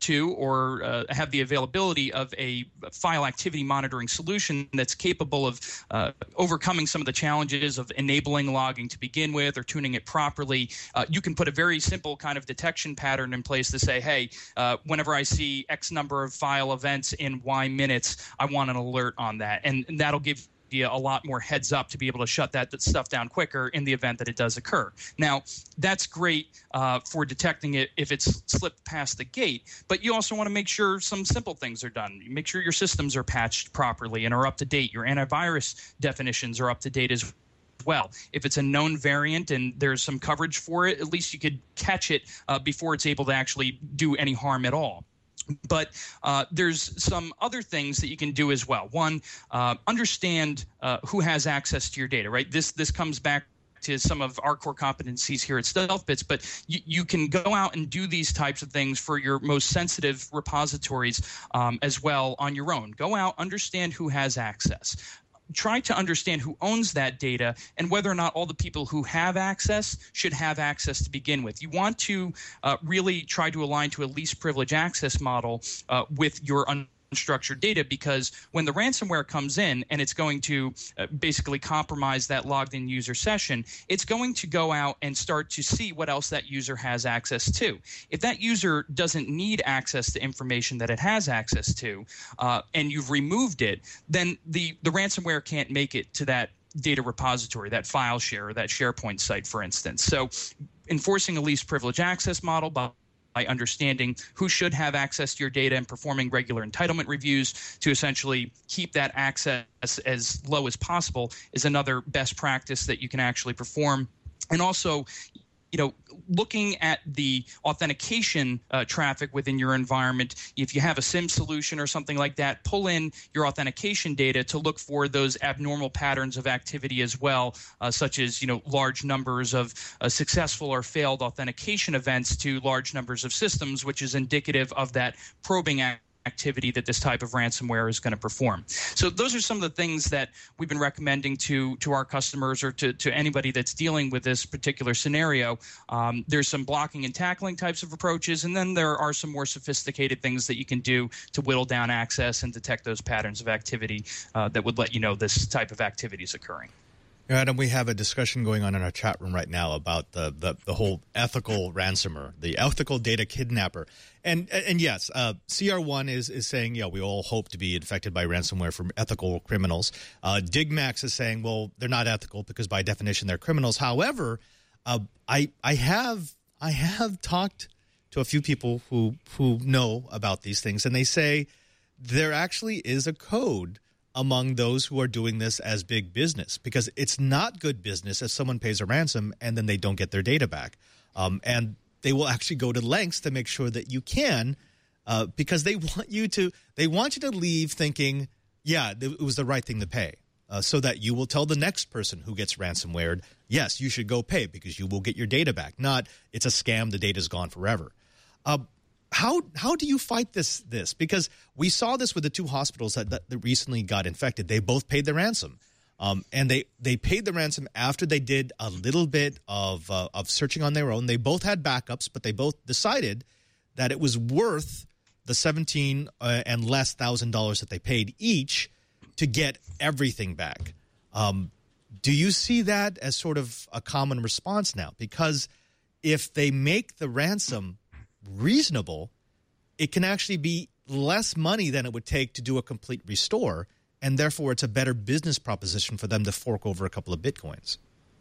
to or uh, have the availability of a file activity monitoring solution that's capable of uh, overcoming some of the challenges of enabling logging to begin with or tuning it properly, uh, you can put a very simple kind of detection pattern in place to say, hey, uh, whenever I see X number of file events in Y minutes, I want an alert on that. And, and that'll give you a lot more heads up to be able to shut that, that stuff down quicker in the event that it does occur. Now, that's great uh, for detecting it if it's slipped past the gate, but you also want to make sure some simple things are done. You make sure your systems are patched properly and are up to date. Your antivirus definitions are up to date as well. If it's a known variant and there's some coverage for it, at least you could catch it uh, before it's able to actually do any harm at all. But uh, there's some other things that you can do as well. One, uh, understand uh, who has access to your data, right? This this comes back to some of our core competencies here at StealthBits, but you, you can go out and do these types of things for your most sensitive repositories um, as well on your own. Go out, understand who has access. Try to understand who owns that data and whether or not all the people who have access should have access to begin with. You want to uh, really try to align to a least privilege access model uh, with your unstructured data, because when the ransomware comes in and it's going to uh, basically compromise that logged in user session, it's going to go out and start to see what else that user has access to. If that user doesn't need access to information that it has access to, uh, and you've removed it, then the, the ransomware can't make it to that data repository, that file share, or that SharePoint site, for instance. So enforcing a least privilege access model by by understanding who should have access to your data and performing regular entitlement reviews to essentially keep that access as low as possible is another best practice that you can actually perform. And also, you know, looking at the authentication uh, traffic within your environment, if you have a SIEM solution or something like that, pull in your authentication data to look for those abnormal patterns of activity as well, uh, such as, you know, large numbers of uh, successful or failed authentication events to large numbers of systems, which is indicative of that probing activity. activity that this type of ransomware is going to perform. So those are some of the things that we've been recommending to to our customers or to, to anybody that's dealing with this particular scenario. Um, there's some blocking and tackling types of approaches, and then there are some more sophisticated things that you can do to whittle down access and detect those patterns of activity uh, that would let you know this type of activity is occurring. Adam, we have a discussion going on in our chat room right now about the, the, the whole ethical ransomer, the ethical data kidnapper. And and yes, uh, C R one is, is saying, yeah, we all hope to be infected by ransomware from ethical criminals. Uh, Digmax is saying, well, they're not ethical because by definition they're criminals. However, uh, I I have I have talked to a few people who who know about these things, and they say there actually is a code among those who are doing this as big business, because it's not good business if someone pays a ransom and then they don't get their data back. Um, and they will actually go to lengths to make sure that you can, uh, because they want you to they want you to leave thinking, yeah, it was the right thing to pay, uh, so that you will tell the next person who gets ransomwared, yes, you should go pay because you will get your data back. Not, it's a scam, the data's gone forever. Uh, How how do you fight this this? Because we saw this with the two hospitals that, that recently got infected. They both paid the ransom, um, and they, they paid the ransom after they did a little bit of uh, of searching on their own. They both had backups, but they both decided that it was worth the seventeen uh, and less thousand dollars that they paid each to get everything back. Um, do you see that as sort of a common response now? Because if they make the ransom reasonable, it can actually be less money than it would take to do a complete restore, and therefore it's a better business proposition for them to fork over a couple of bitcoins.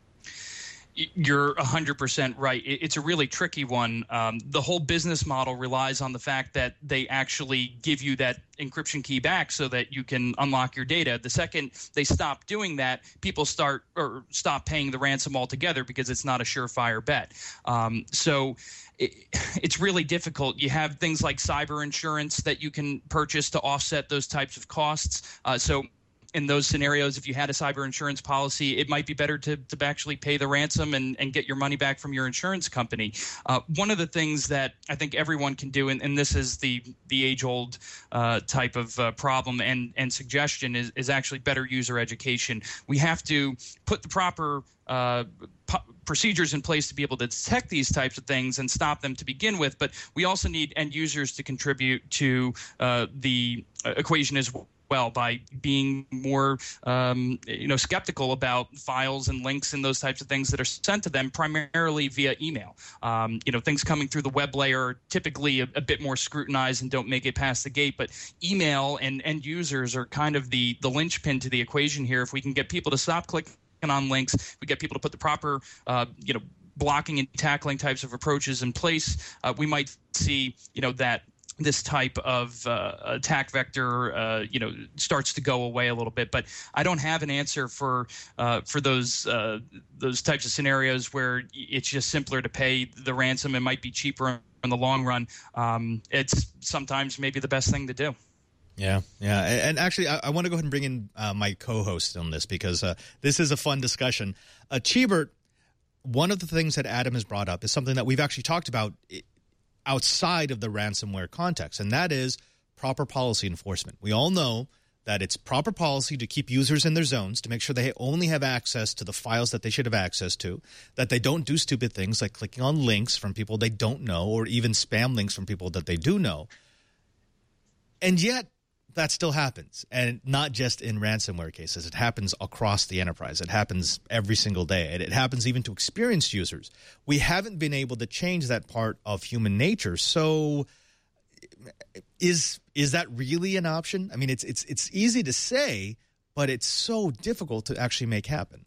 You're one hundred percent right. It's a really tricky one. Um, the whole business model relies on the fact that they actually give you that encryption key back so that you can unlock your data. The second they stop doing that, people start or stop paying the ransom altogether because it's not a surefire bet. Um, so it, it's really difficult. You have things like cyber insurance that you can purchase to offset those types of costs. Uh, so in those scenarios, if you had a cyber insurance policy, it might be better to, to actually pay the ransom and, and get your money back from your insurance company. Uh, one of the things that I think everyone can do, and, and this is the the age-old uh, type of uh, problem and, and suggestion, is, is actually better user education. We have to put the proper uh, po- procedures in place to be able to detect these types of things and stop them to begin with. But we also need end users to contribute to uh, the equation as well. well by being more um, you know skeptical about files and links and those types of things that are sent to them primarily via email. Um, you know things coming through the web layer are typically a, a bit more scrutinized and don't make it past the gate, but email and end users are kind of the the linchpin to the equation here. If we can get people to stop clicking on links, we get people to put the proper uh, you know blocking and tackling types of approaches in place, uh, we might see you know that this type of uh, attack vector, uh, you know, starts to go away a little bit. But I don't have an answer for uh, for those uh, those types of scenarios where it's just simpler to pay the ransom. It might be cheaper in the long run. Um, it's sometimes maybe the best thing to do. Yeah, yeah. And actually, I, I want to go ahead and bring in uh, my co-host on this because uh, this is a fun discussion. Uh, Cheebert, one of the things that Adam has brought up is something that we've actually talked about outside of the ransomware context, and that is proper policy enforcement. We all know that it's proper policy to keep users in their zones, to make sure they only have access to the files that they should have access to, that they don't do stupid things like clicking on links from people they don't know or even spam links from people that they do know. And yet, that still happens, and not just in ransomware cases. It happens across the enterprise. It happens every single day, and it happens even to experienced users. We haven't been able to change that part of human nature. So is is that really an option? I mean, it's it's it's easy to say, but it's so difficult to actually make happen.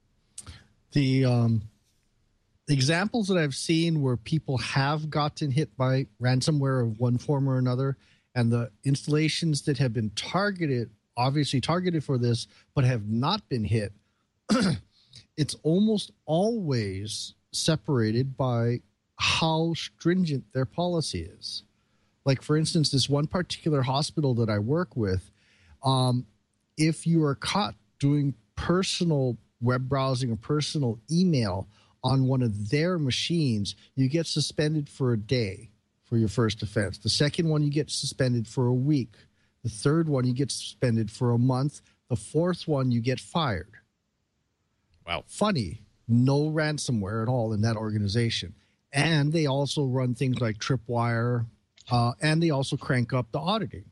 The um, examples that I've seen where people have gotten hit by ransomware of one form or another, and the installations that have been targeted, obviously targeted for this, but have not been hit, it's almost always separated by how stringent their policy is. Like, for instance, this one particular hospital that I work with, um, if you are caught doing personal web browsing or personal email on one of their machines, you get suspended for a day. For your first offense. The second one, you get suspended for a week. The third one, you get suspended for a month. The fourth one, you get fired. Wow. Funny. No ransomware at all in that organization. And they also run things like Tripwire, uh, and they also crank up the auditing.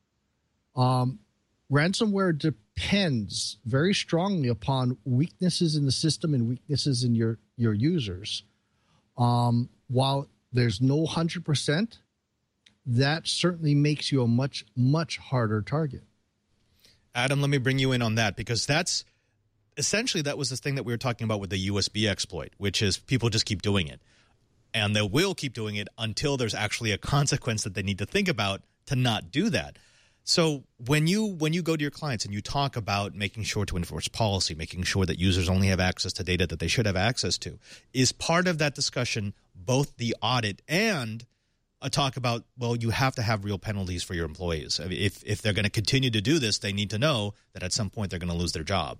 Um, ransomware depends very strongly upon weaknesses in the system and weaknesses in your, your users. Um, while there's no one hundred percent, that certainly makes you a much, much harder target. Adam, let me bring you in on that, because that's essentially that was the thing that we were talking about with the U S B exploit, which is people just keep doing it. And they will keep doing it until there's actually a consequence that they need to think about to not do that. So when you when you go to your clients and you talk about making sure to enforce policy, making sure that users only have access to data that they should have access to, is part of that discussion both the audit and a talk about, well, you have to have real penalties for your employees. I mean, if if they're going to continue to do this, they need to know that at some point they're going to lose their job.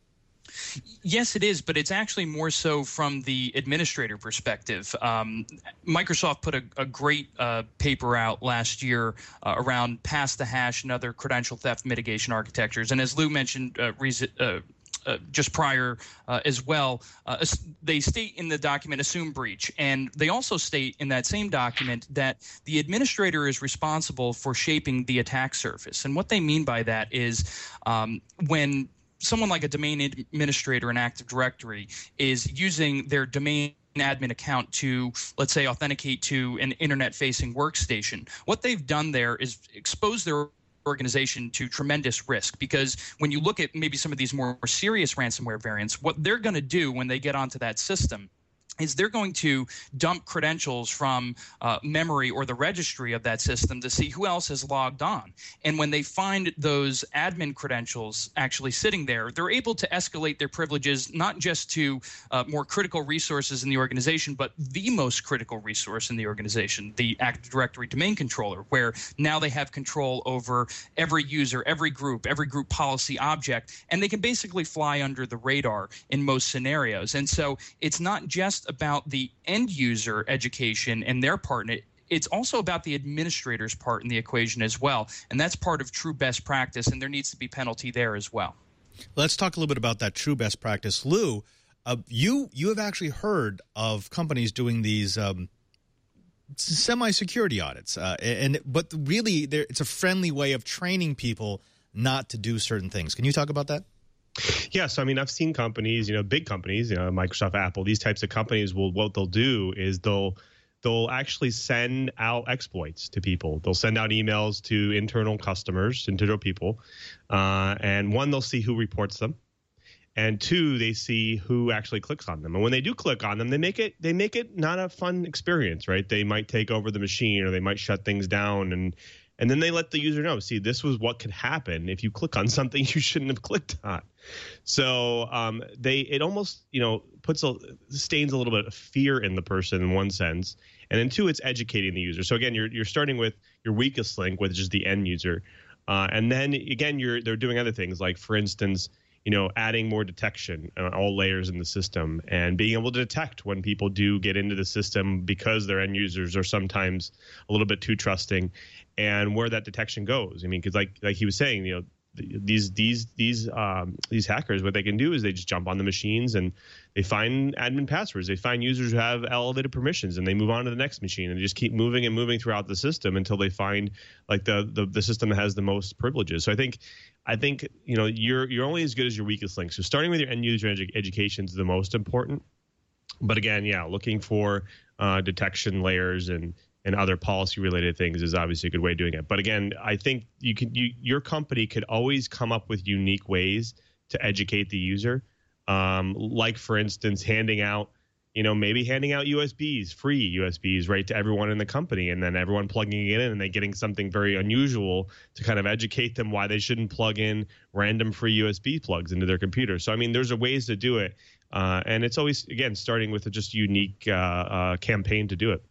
Yes, it is, but it's actually more so from the administrator perspective. Um, Microsoft put a, a great uh, paper out last year uh, around pass the hash and other credential theft mitigation architectures. And as Lou mentioned uh, uh, uh, just prior uh, as well, uh, they state in the document assume breach. And they also state in that same document that the administrator is responsible for shaping the attack surface. And what they mean by that is um, when someone like a domain administrator in Active Directory is using their domain admin account to, let's say, authenticate to an internet-facing workstation, what they've done there is expose their organization to tremendous risk, because when you look at maybe some of these more serious ransomware variants, what they're going to do when they get onto that system is they're going to dump credentials from uh, memory or the registry of that system to see who else has logged on. And when they find those admin credentials actually sitting there, they're able to escalate their privileges not just to uh, more critical resources in the organization, but the most critical resource in the organization, the Active Directory domain controller, where now they have control over every user, every group, every group policy object, and they can basically fly under the radar in most scenarios. And so it's not just about the end user education and their part in it. It's also about the administrator's part in the equation as well. And that's part of true best practice, and there needs to be penalty there as well. Let's talk a little bit about that true best practice. Lou, Uh, you you have actually heard of companies doing these um, semi-security audits, uh, and but really, it's a friendly way of training people not to do certain things. Can you talk about that? Yeah, so I mean, I've seen companies, you know, big companies, you know, Microsoft, Apple, these types of companies will, what they'll do is they'll they'll actually send out exploits to people. They'll send out emails to internal customers, internal people, uh, and one, they'll see who reports them, and two, they see who actually clicks on them. And when they do click on them, they make it they make it not a fun experience, right? They might take over the machine, or they might shut things down, and and then they let the user know, see, this was what could happen if you click on something you shouldn't have clicked on. So um, they it almost, you know, puts a stains a little bit of fear in the person in one sense, and then two, it's educating the user. So again, you're you're starting with your weakest link, which is the end user, uh, and then again, you're they're doing other things like, for instance, you know, adding more detection on all layers in the system and being able to detect when people do get into the system because their end users are sometimes a little bit too trusting, and where that detection goes. I mean, because like like he was saying, you know, these these these um, these hackers, what they can do is they just jump on the machines and they find admin passwords. They find users who have elevated permissions, and they move on to the next machine, and they just keep moving and moving throughout the system until they find like the the, the system that has the most privileges. So I think I think you know you're you're only as good as your weakest link. So starting with your end user edu- education is the most important. But again, yeah, looking for uh, detection layers and and other policy related things is obviously a good way of doing it. But again, I think you can you, your company could always come up with unique ways to educate the user. Um, like, for instance, handing out, you know, maybe handing out U S Bs, free U S Bs, right, to everyone in the company, and then everyone plugging it in and they getting something very unusual to kind of educate them why they shouldn't plug in random free U S B plugs into their computer. So, I mean, there's a ways to do it. Uh, and it's always, again, starting with a just unique uh, uh, campaign to do it.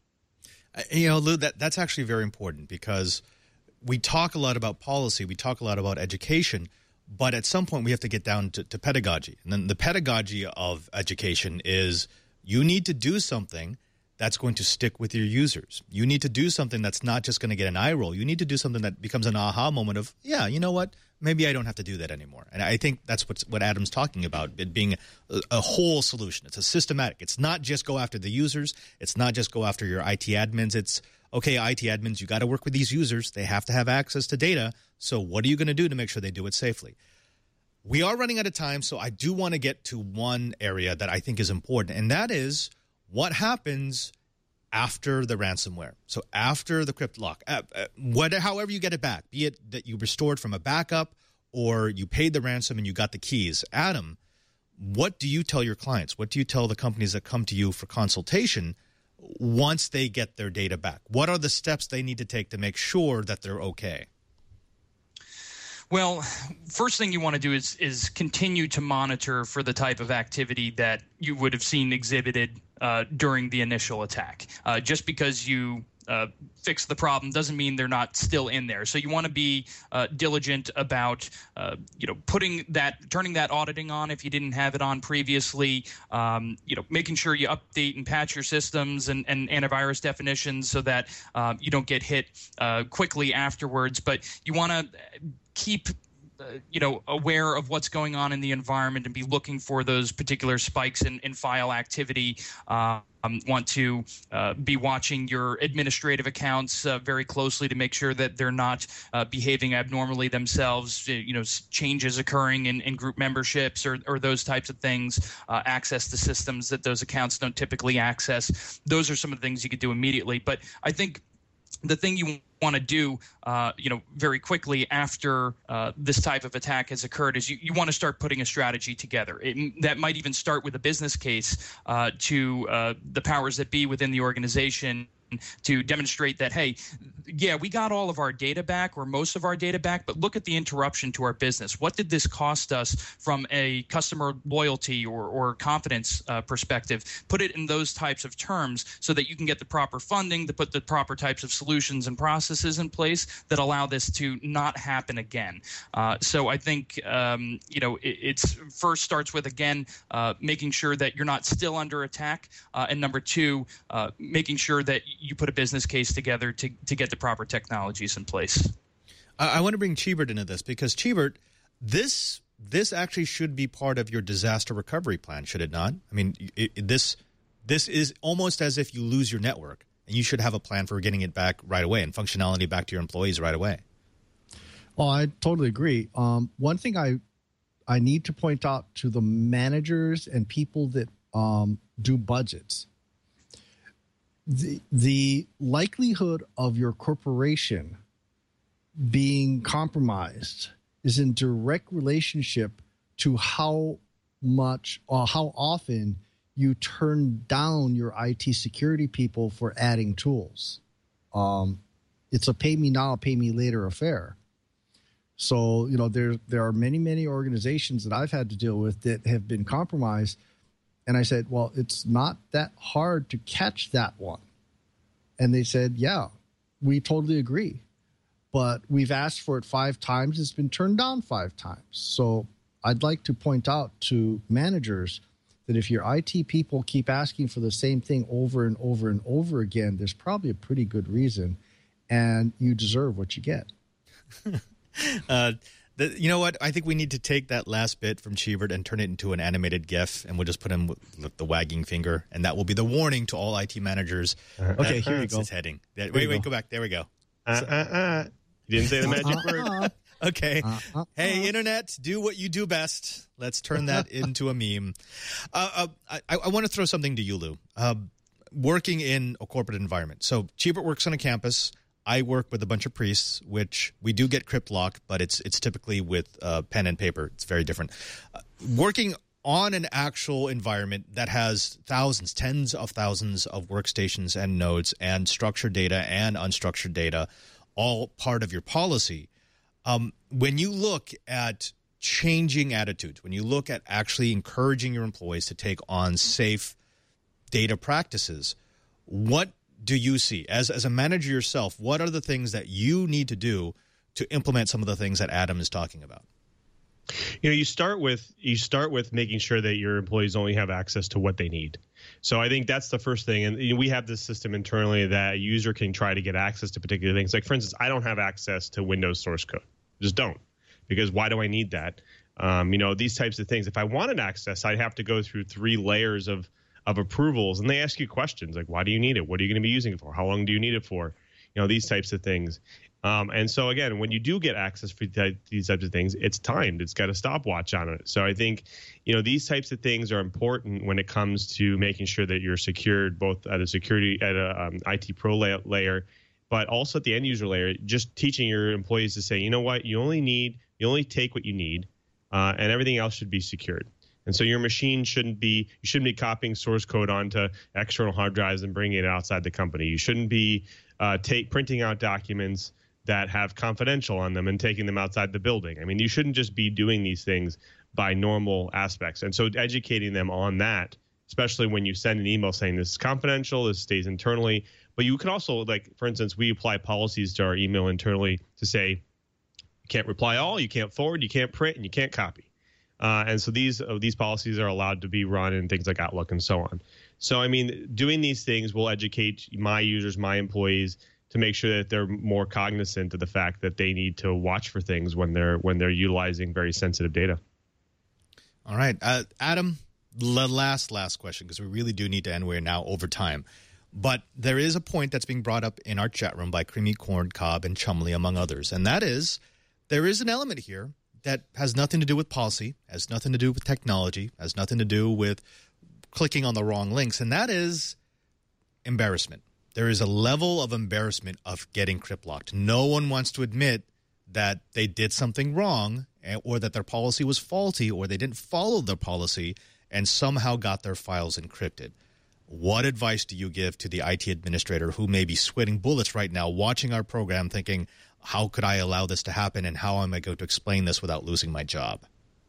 You know, Lou, that, that's actually very important, because we talk a lot about policy, we talk a lot about education, but at some point we have to get down to, to pedagogy. And then the pedagogy of education is you need to do something that's going to stick with your users. You need to do something that's not just going to get an eye roll. You need to do something that becomes an aha moment of, yeah, you know what? Maybe I don't have to do that anymore. And I think that's what's, what Adam's talking about, it being a, a whole solution. It's a systematic. It's not just go after the users. It's not just go after your I T admins. It's, okay, I T admins, you got to work with these users. They have to have access to data. So what are you going to do to make sure they do it safely? We are running out of time, so I do want to get to one area that I think is important, and that is what happens after the ransomware. So after the crypt lock, uh, uh, whatever, however you get it back, be it that you restored from a backup or you paid the ransom and you got the keys. Adam, what do you tell your clients? What do you tell the companies that come to you for consultation once they get their data back? What are the steps they need to take to make sure that they're okay? Well, first thing you want to do is is continue to monitor for the type of activity that you would have seen exhibited uh, during the initial attack. Uh, just because you uh, fix the problem doesn't mean they're not still in there. So you want to be uh, diligent about, uh, you know, putting that, turning that auditing on if you didn't have it on previously. Um, you know, making sure you update and patch your systems and, and antivirus definitions so that uh, you don't get hit uh, quickly afterwards. But you want to keep uh, you know, aware of what's going on in the environment and be looking for those particular spikes in, in file activity. Uh, um, want to uh, be watching your administrative accounts uh, very closely to make sure that they're not uh, behaving abnormally themselves. You know, changes occurring in, in group memberships or, or those types of things. Uh, access to systems that those accounts don't typically access. Those are some of the things you could do immediately. But I think the thing you want to do, uh, you know, very quickly after uh, this type of attack has occurred is you, you want to start putting a strategy together. It, that might even start with a business case uh, to uh, the powers that be within the organization to demonstrate that, hey, yeah, we got all of our data back or most of our data back, but look at the interruption to our business. What did this cost us from a customer loyalty or, or confidence uh, perspective? Put it in those types of terms so that you can get the proper funding to put the proper types of solutions and processes in place that allow this to not happen again. Uh, so I think, um, you know, it, it's first starts with, again, uh, making sure that you're not still under attack. Uh, and number two, uh, making sure that you put a business case together to, to get the proper technologies in place. I, I want to bring Chibert into this because Chibert, this this actually should be part of your disaster recovery plan, should it not? I mean, it, it, this this is almost as if you lose your network, and you should have a plan for getting it back right away and functionality back to your employees right away. Well, I totally agree. Um, one thing I I need to point out to the managers and people that um, do budgets, the the likelihood of your corporation being compromised is in direct relationship to how much or how often you turn down your I T security people for adding tools. Um, it's a pay me now, pay me later affair. So, you know, there there are many, many organizations that I've had to deal with that have been compromised. And I said, well, it's not that hard to catch that one. And they said, yeah, we totally agree. But we've asked for it five times. It's been turned down five times. So I'd like to point out to managers that if your I T people keep asking for the same thing over and over and over again, there's probably a pretty good reason, and you deserve what you get. uh, the, you know what? I think we need to take that last bit from Cheevert and turn it into an animated GIF, and we'll just put him with the wagging finger, and that will be the warning to all I T managers. Uh, okay, here you go. It's heading. Wait, wait, go. go back. There we go. Uh, uh, uh. You didn't say the magic word. Okay. Uh, uh, hey, Internet, do what you do best. Let's turn that into a meme. Uh, uh, I, I want to throw something to you, Lou. Uh, working in a corporate environment. So Cheevert works on a campus. I work with a bunch of priests, which we do get crypt lock, but it's it's typically with uh, pen and paper. It's very different. Uh, working on an actual environment that has thousands, tens of thousands of workstations and nodes and structured data and unstructured data, all part of your policy. Um, when you look at changing attitudes, when you look at actually encouraging your employees to take on safe data practices, what do you see? As, as a manager yourself, what are the things that you need to do to implement some of the things that Adam is talking about? You know, you start with you start with making sure that your employees only have access to what they need. So I think that's the first thing. And you know, we have this system internally that a user can try to get access to particular things. Like, for instance, I don't have access to Windows source code. Just don't. Because why do I need that? Um, you know, these types of things. If I wanted access, I'd have to go through three layers of of approvals. And they ask you questions like, why do you need it? What are you going to be using it for? How long do you need it for? You know, these types of things. Um, and so, again, when you do get access for these types of things, it's timed. It's got a stopwatch on it. So I think, you know, these types of things are important when it comes to making sure that you're secured both at a security, at a um, I T pro la- layer, but also at the end user layer, just teaching your employees to say, you know what, you only need, you only take what you need, uh, and everything else should be secured. And so your machine shouldn't be, you shouldn't be copying source code onto external hard drives and bringing it outside the company. You shouldn't be uh, take, printing out documents that have confidential on them and taking them outside the building. I mean, you shouldn't just be doing these things by normal aspects. And so educating them on that, especially when you send an email saying this is confidential, this stays internally. But you can also, like, for instance, we apply policies to our email internally to say you can't reply all, you can't forward, you can't print, and you can't copy. Uh, and so these uh, these policies are allowed to be run in things like Outlook and so on. So, I mean, doing these things will educate my users, my employees, to make sure that they're more cognizant of the fact that they need to watch for things when they're when they're utilizing very sensitive data. All right, uh, Adam, the last last question, because we really do need to end. We're now over time, but there is a point that's being brought up in our chat room by Creamy Corn, Cobb, and Chumley, among others, and that is there is an element here that has nothing to do with policy, has nothing to do with technology, has nothing to do with clicking on the wrong links, and that is embarrassment. There is a level of embarrassment of getting crypt locked. No one wants to admit that they did something wrong or that their policy was faulty or they didn't follow their policy and somehow got their files encrypted. What advice do you give to the I T administrator who may be sweating bullets right now watching our program thinking, how could I allow this to happen and how am I going to explain this without losing my job?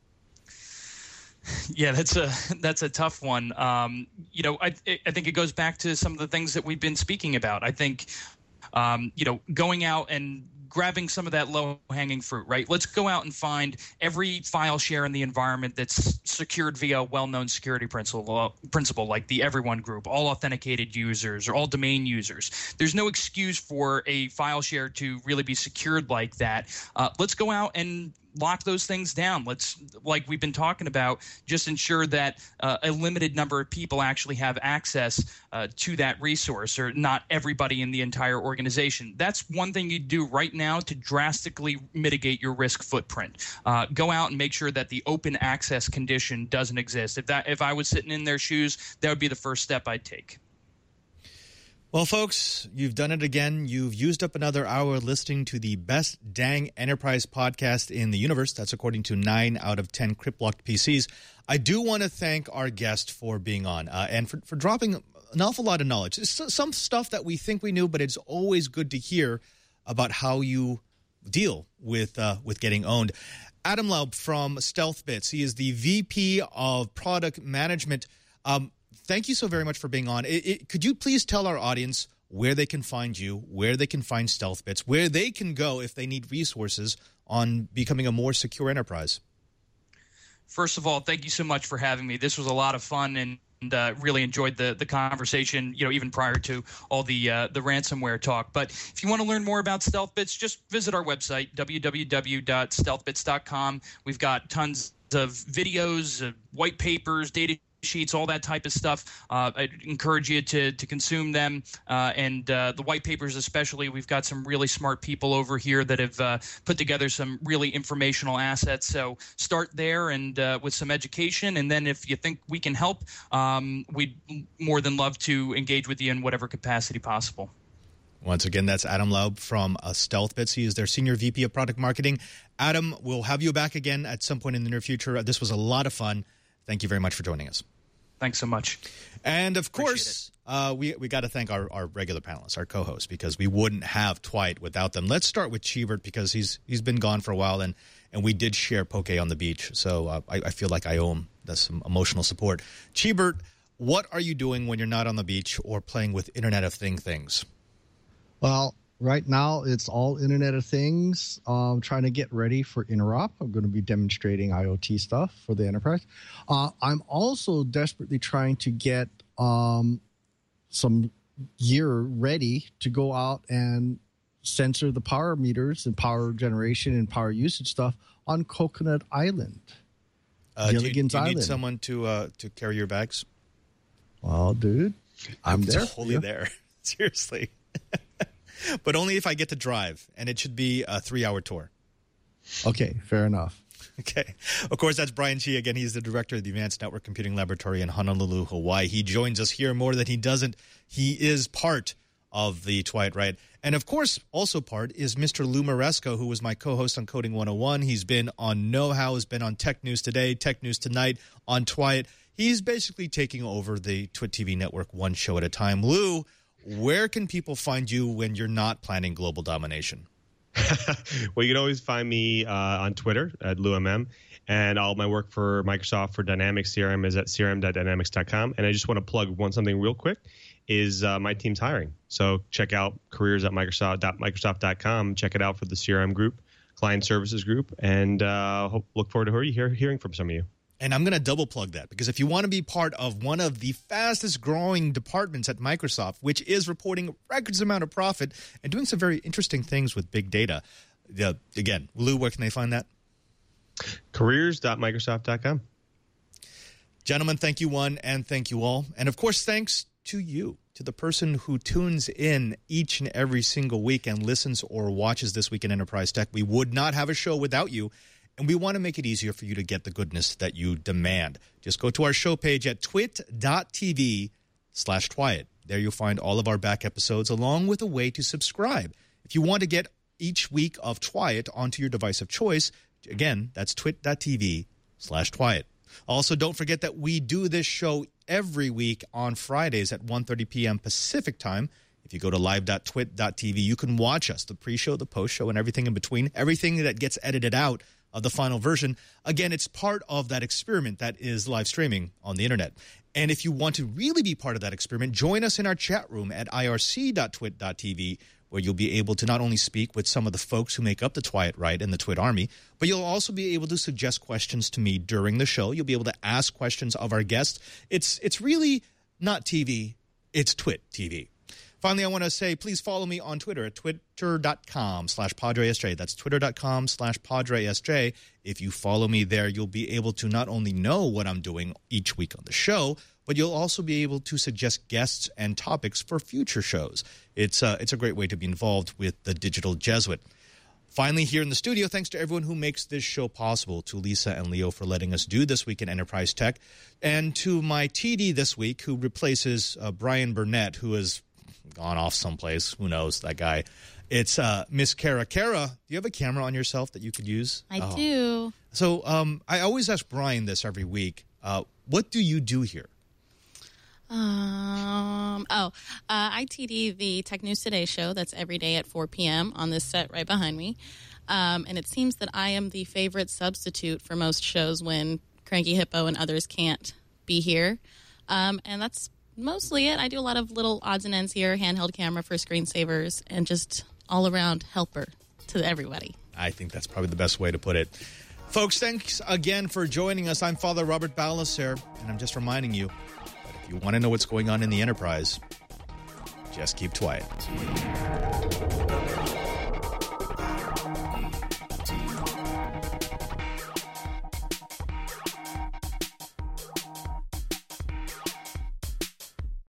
Yeah, that's a that's a tough one. Um, you know, I I think it goes back to some of the things that we've been speaking about. I think, um, you know, going out and grabbing some of that low-hanging fruit, right? Let's go out and find every file share in the environment that's secured via a well-known security principle, principle like the Everyone Group, all authenticated users or all domain users. There's no excuse for a file share to really be secured like that. Uh, let's go out and lock those things down. Let's, like we've been talking about, just ensure that uh, a limited number of people actually have access uh, to that resource, or not everybody in the entire organization. That's one thing you do right now to drastically mitigate your risk footprint. Uh, go out and make sure that the open access condition doesn't exist. If that, if I was sitting in their shoes, that would be the first step I'd take. Well, folks, you've done it again. You've used up another hour listening to the best dang enterprise podcast in the universe. That's according to nine out of ten crypt-blocked P Cs. I do want to thank our guest for being on uh, and for, for dropping an awful lot of knowledge. It's some stuff that we think we knew, but it's always good to hear about how you deal with uh, with getting owned. Adam Laub from StealthBits. He is the V P of Product Management. Um, Thank you so very much for being on. It, it, could you please tell our audience where they can find you, where they can find StealthBits, where they can go if they need resources on becoming a more secure enterprise? First of all, thank you so much for having me. This was a lot of fun, and And uh, really enjoyed the the conversation, you know, even prior to all the uh, the ransomware talk. But if you want to learn more about StealthBits, just visit our website, w w w dot stealth bits dot com. We've got tons of videos, uh, white papers, data sheets, all that type of stuff. Uh, I encourage you to to consume them, uh, and uh, the white papers especially. We've got some really smart people over here that have uh, put together some really informational assets. So start there and uh, with some education, and then if you think we can help, um, we'd more than love to engage with you in whatever capacity possible. Once again, that's Adam Laub from uh, StealthBits. He is their Senior V P of Product Marketing. Adam, we'll have you back again at some point in the near future. This was a lot of fun. Thank you very much for joining us. Thanks so much. And, of course, uh, we we got to thank our, our regular panelists, our co-hosts, because we wouldn't have Twite without them. Let's start with Cheebert, because he's he's been gone for a while, and, and we did share Poke on the beach. So uh, I, I feel like I owe him some emotional support. Cheebert, what are you doing when you're not on the beach or playing with Internet of Thing things? Well, right now it's all Internet of Things. I'm um, trying to get ready for Interop. I'm going to be demonstrating IoT stuff for the enterprise. Uh, I'm also desperately trying to get um, some gear ready to go out and sensor the power meters and power generation and power usage stuff on Coconut Island. Uh, do you, do you Island. need someone to uh, to carry your bags? Well, dude, I'm, I'm there. Totally yeah. there. Seriously. But only if I get to drive, and it should be a three-hour tour. Okay, fair enough. Okay. Of course, that's Brian Chi. Again, he's the director of the Advanced Network Computing Laboratory in Honolulu, Hawaii. He joins us here more than he doesn't. He is part of the Twite Riot. And, of course, also part is Mister Lou Maresco, who was my co-host on Coding one oh one. He's been on Know How, has been on Tech News Today, Tech News Tonight, on Twite. He's basically taking over the Twit T V network one show at a time. Lou, where can people find you when you're not planning global domination? Well, you can always find me uh, on Twitter at LouMM, and all my work for Microsoft for Dynamics C R M is at c r m dot dynamics dot com. And I just want to plug one something real quick is uh, my team's hiring. So check out careers at microsoft dot microsoft dot com. Check it out for the C R M group, client services group, and uh, hope, look forward to hear, hearing from some of you. And I'm going to double plug that, because if you want to be part of one of the fastest growing departments at Microsoft, which is reporting records amount of profit and doing some very interesting things with big data, uh, again, Lou, where can they find that? careers dot microsoft dot com. Gentlemen, thank you one, and thank you all. And, of course, thanks to you, to the person who tunes in each and every single week and listens or watches This Week in Enterprise Tech. We would not have a show without you. And we want to make it easier for you to get the goodness that you demand. Just go to our show page at twit dot t v slash Twite. There you'll find all of our back episodes, along with a way to subscribe. If you want to get each week of Twite onto your device of choice, again, that's twit dot t v slash Twite. Also, don't forget that we do this show every week on Fridays at one thirty p m Pacific time. If you go to live dot twit dot t v, you can watch us, the pre-show, the post-show, and everything in between, everything that gets edited out of the final version. Again, it's part of that experiment that is live streaming on the internet. And if you want to really be part of that experiment, join us in our chat room at i r c dot twit dot t v, where you'll be able to not only speak with some of the folks who make up the Twite Riot and the Twit Army, but you'll also be able to suggest questions to me during the show. You'll be able to ask questions of our guests. It's it's really not T V, it's Twit T V. Finally, I want to say, please follow me on Twitter at twitter.com slash PadreSJ. That's twitter.com slash PadreSJ. If you follow me there, you'll be able to not only know what I'm doing each week on the show, but you'll also be able to suggest guests and topics for future shows. It's, uh, it's a great way to be involved with the Digital Jesuit. Finally, here in the studio, thanks to everyone who makes this show possible, to Lisa and Leo for letting us do This Week in Enterprise Tech, and to my T D this week who replaces uh, Brian Burnett, who has gone off someplace. Who knows, that guy. It's uh, Miss Kara. Kara, do you have a camera on yourself that you could use? I oh. do. So um, I always ask Brian this every week. Uh, what do you do here? Um. Oh, uh, I T D the Tech News Today show. That's every day at four p.m. on this set right behind me. Um, and it seems that I am the favorite substitute for most shows when Cranky Hippo and others can't be here. Um, and that's mostly it. I do a lot of little odds and ends here, handheld camera for screensavers, and just all-around helper to everybody. I think that's probably the best way to put it. Folks, thanks again for joining us. I'm Father Robert Balacer, and I'm just reminding you, you want to know what's going on in the Enterprise, just keep quiet.